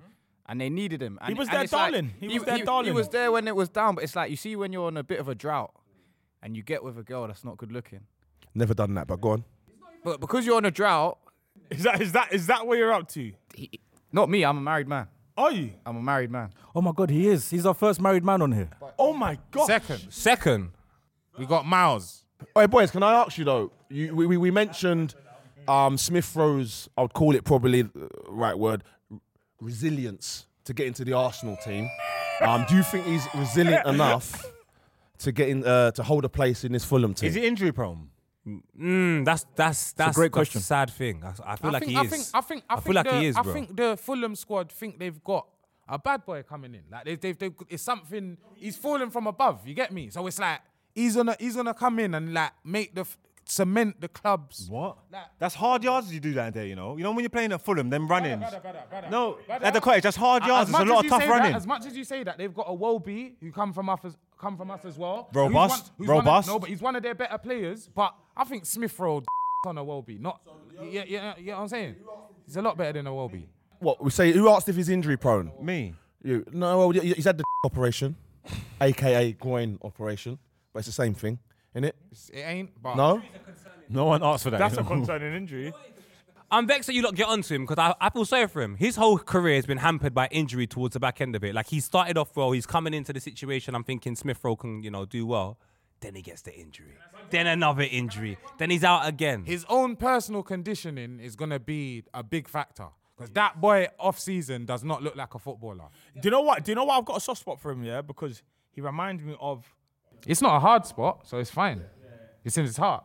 and they needed him. And, He was and their it's like- darling. He was their He darling. was there when it was down, but it's like you see when you're on a bit of a drought, and you get with a girl that's not good looking. Never done that, but go on. But because you're on a drought, Is that is that is that what you're up to? he, not me. I'm a married man. Are you? I'm a married man. Oh my God, he is. He's our first married man on here. Oh my god. Second, Second. we got Miles. Hey boys, can I ask you though? You, we, we we mentioned um, Smith Rowe's, I would call it probably the right word, resilience to get into the Arsenal team. Um, do you think he's resilient enough to get in uh, to hold a place in this Fulham team? Is he injury prone? Mm, that's that's that's great the question. sad thing. I, I feel I like think, he I is. think, I think, I, feel think like the, he is, I bro. think the Fulham squad think they've got a bad boy coming in. Like they've, they've, they've it's something. He's falling from above. You get me? So it's like he's gonna, he's gonna come in and like make the f- cement the clubs. What? Like, That's hard yards you do that there, you know. You know when you're playing at Fulham, them run-ins. brother, brother, brother, No, brother. at the cottage, that's hard As yards. There's a much lot as of you tough say running. That, as much as you say that, they've got a Wolby who come from us as come from us as well. Robust, Who's one- who's one of- robust. no, but he's one of their better players. But I think Smith Rowe on a Wolby. Not, yeah, yeah, you know what I'm saying? He's a lot better than a Wolby. What we say? Who asked if he's injury prone? Me. You? No, well, he's had the operation, aka groin operation, but it's the same thing, isn't it? It ain't. But No. No one asked for that. That's you a know. concerning injury. I'm vexed that you lot get onto him because I, I feel sorry for him. His whole career has been hampered by injury towards the back end of it. Like he started off well, he's coming into the situation. I'm thinking Smith Rowe can, you know, do well. Then he gets the injury. Then another injury. Then he's out again. his own personal conditioning is gonna be a big factor because that boy off season does not look like a footballer. Do you know what? Do you know why I've got a soft spot for him? Yeah, because he reminds me of. It's not a hard spot, so it's fine. It's in his heart.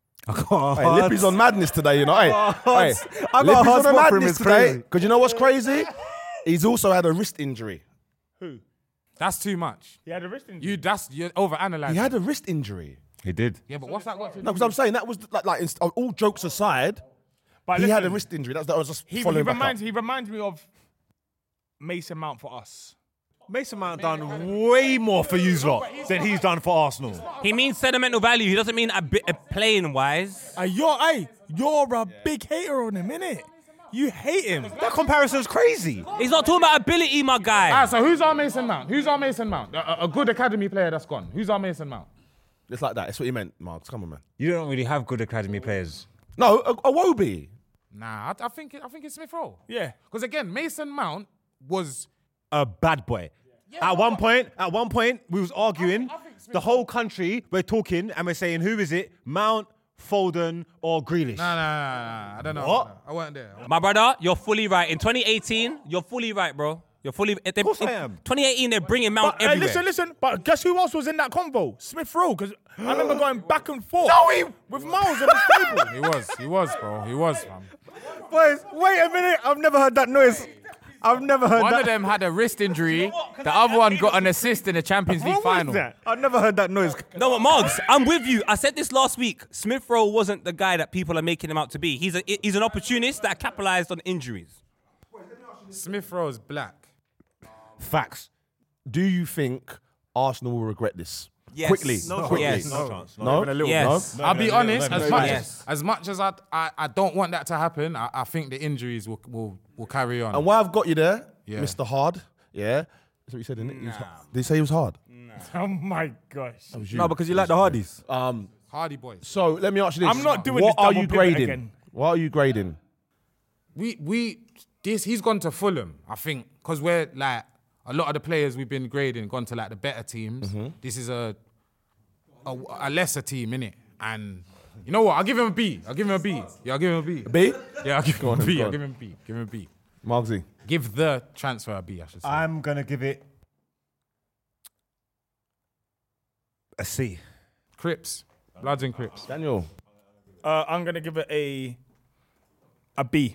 Hey, Lippy's on madness today, you know. Hey, hey, I got a Lippy's hard on a spot for him, madness it's today. crazy. Because you know what's crazy? He's also had a wrist injury. Who? That's too much. He had a wrist injury. You that's you're over analyzing. He had a wrist injury. He did. Yeah, but what's that got to do? No, because I'm saying that was like, like inst- all jokes aside, But he had a listen, wrist injury. That's that was just He, he following back reminds up. he reminds me of Mason Mount for us. Mason Mount done way more for you lot than he's done for Arsenal. He means sentimental value. He doesn't mean a bit uh, playing wise. Uh, you're, hey, you're a big hater on him, innit? You hate him. That comparison's crazy. He's not talking about ability, my guy. Ah, so who's our Mason Mount? Who's our Mason Mount? A, a- a good academy player that's gone. Who's our Mason Mount? It's like that. That's what he meant, Marks. Come on, man. You don't really have good academy players. No, a, a Wobie. Nah, I, I think it- I think it's Smith Rowe. Yeah. Because again, Mason Mount was A bad boy. At one point, at one point, we was arguing. I think Smith The whole country, we're talking and we're saying, who is it? Mount, Foden, or Grealish? Nah, nah, nah, nah. I don't know. What? I weren't there. My brother, you're fully right. In twenty eighteen, you're fully right, bro. You're fully. Of course I am. twenty eighteen, they're bringing Mount But, hey, everywhere. listen, listen. But guess who else was in that convo? Smith Rowe. Because I remember going back and forth with Miles in the stable. He was, he was, bro. He was, man. Boys, wait a minute. I've never heard that noise. I've never heard One that. of them had a wrist injury. The other one got an assist in the Champions League What was final. that? I've never heard that noise. No, but Moggs, I'm with you. I said this last week. Smith Rowe wasn't the guy that people are making him out to be. He's a he's an opportunist that capitalized on injuries. Smith Rowe's black. Facts. Do you think Arsenal will regret this? Yes. Quickly. No quickly. chance. No chance. No? even a little. Yes. No, I'll even be a little, honest, not as even a much little. Yes. as, as much as I, I I don't want that to happen, I, I think the injuries will, will will carry on. And why I've got you there, Yeah. Mister Hard, yeah? That's what you said, didn't it? He was- Did he say he was hard? Oh my gosh. That was you. No, because you like the Hardys. Um, Hardy boys. so let me ask you this. I'm not doing what this are double you pivot grading? again. What are you grading? We we this he's gone to Fulham, I think, because we're like a lot of the players we've been grading gone to like the better teams. Mm-hmm. This is a, a a lesser team, innit? And you know what? I'll give him a B. I'll give him a B. Yeah, I'll give him a B. B? Yeah, I'll give him Go on, a B. go I'll on. give him a B. Give him a B. Margsy. Give the transfer a B, I should say. I'm gonna give it a C. Crips. Bloods and Crips. Daniel. Uh, I'm gonna give it a a B.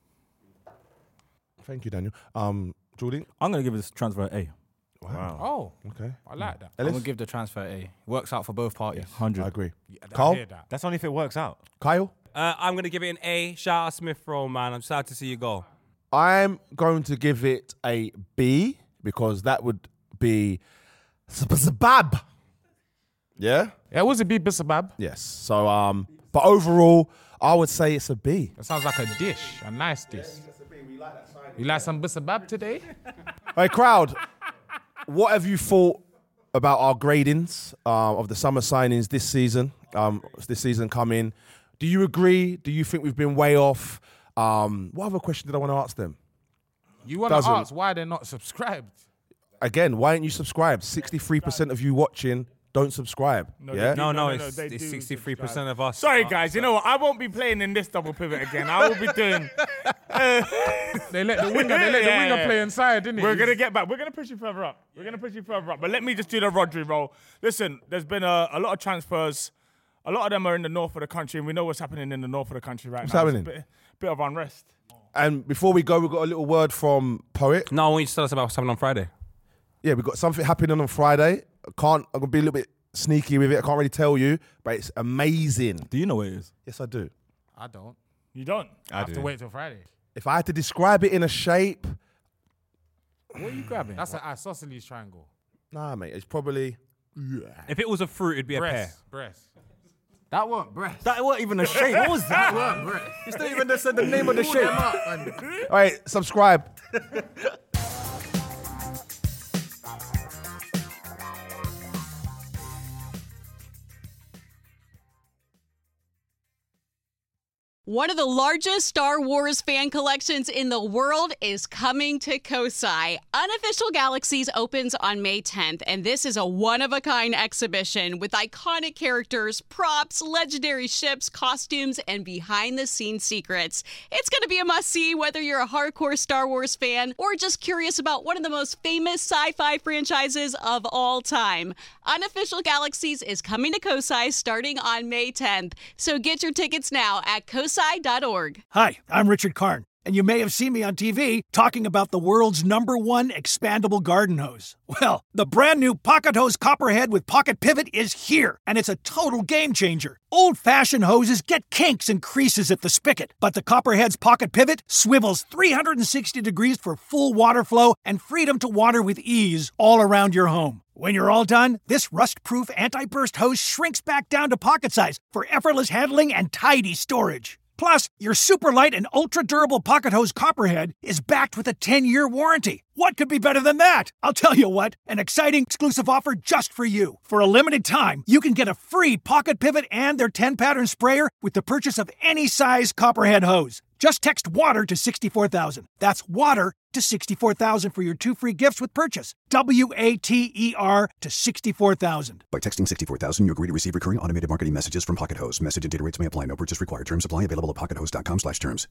Thank you, Daniel. Um, Jordan. I'm going to give this transfer an A. Oh, Okay. I like that. I'm Ellis? gonna give the transfer A. Works out for both parties. I one hundred. agree. Yeah, I Carl? hear that. That's only if it works out. Kyle. Uh, I'm gonna give it an A. Shout out Smith Rowe, man. I'm sad to see you go. I'm going to give it a B because that would be Zabab. Yeah? Yeah, it was a B, Bissabab. Yes. So, um, But overall, I would say it's a B. That sounds like a dish, a nice dish. You like some bisabab today? Hey, crowd, what have you thought about our gradings uh, of the summer signings this season? Um, this season coming. Do you agree? Do you think we've been way off? Um, what other question did I want to ask them? You want to Doesn't- ask why they're not subscribed? Again, why aren't you subscribed? sixty-three percent of you watching don't subscribe. No, yeah? they do. No, no, no, it's, they it's do sixty-three percent subscribe. of us. Sorry, are- guys. You know what? I won't be playing in this double pivot again. I will be doing. Uh, They let the winger, they let the Yeah. winger play inside, didn't it? We're gonna get back. We're gonna push you further up. We're gonna push you further up. But let me just do the Rodri role. Listen, there's been a, a lot of transfers. A lot of them are in the north of the country, and we know what's happening in the north of the country right What's now. happening? It's a bit, bit of unrest. And before we go, we've got a little word from Poet. No, I want you to tell us about what's happening on Friday. Yeah, we've got something happening on Friday. I can't, I'm going to be a little bit sneaky with it. I can't really tell you, but it's amazing. Do you know what it is? Yes, I do. I don't. You don't. I have to wait till Friday. If I had to describe it in a shape, What are you grabbing? That's an isosceles triangle. nah, mate, it's probably... If it was a fruit, it'd be a pear. Breast. Breast. That weren't breast. That weren't even a shape. What was that? That weren't breast. You still even just said the name of the Pull shape. them up and- All right, subscribe. One of the largest Star Wars fan collections in the world is coming to Kosai. Unofficial Galaxies opens on May tenth, and this is a one-of-a-kind exhibition with iconic characters, props, legendary ships, costumes, and behind-the-scenes secrets. It's going to be a must-see whether you're a hardcore Star Wars fan or just curious about one of the most famous sci-fi franchises of all time. Unofficial Galaxies is coming to Kosai starting on May tenth, so get your tickets now at kosai dot org. Hi, I'm Richard Karn, and you may have seen me on T V talking about the world's number one expandable garden hose. Well, the brand new Pocket Hose Copperhead with Pocket Pivot is here, and it's a total game changer. Old-fashioned hoses get kinks and creases at the spigot, but the Copperhead's Pocket Pivot swivels three hundred sixty degrees for full water flow and freedom to water with ease all around your home. When you're all done, this rust-proof anti-burst hose shrinks back down to pocket size for effortless handling and tidy storage. Plus, your super light and ultra-durable Pocket Hose Copperhead is backed with a ten-year warranty. What could be better than that? I'll tell you what, an exciting exclusive offer just for you. For a limited time, you can get a free Pocket Pivot and their ten-pattern sprayer with the purchase of any size Copperhead hose. Just text WATER to sixty-four thousand. That's WATER to sixty-four thousand for your two free gifts with purchase. W A T E R to sixty-four thousand. By texting sixty-four thousand, you agree to receive recurring automated marketing messages from Pocket Hose. Message and data rates may apply. No purchase required. Terms apply. Available at pocket hose dot com slash terms.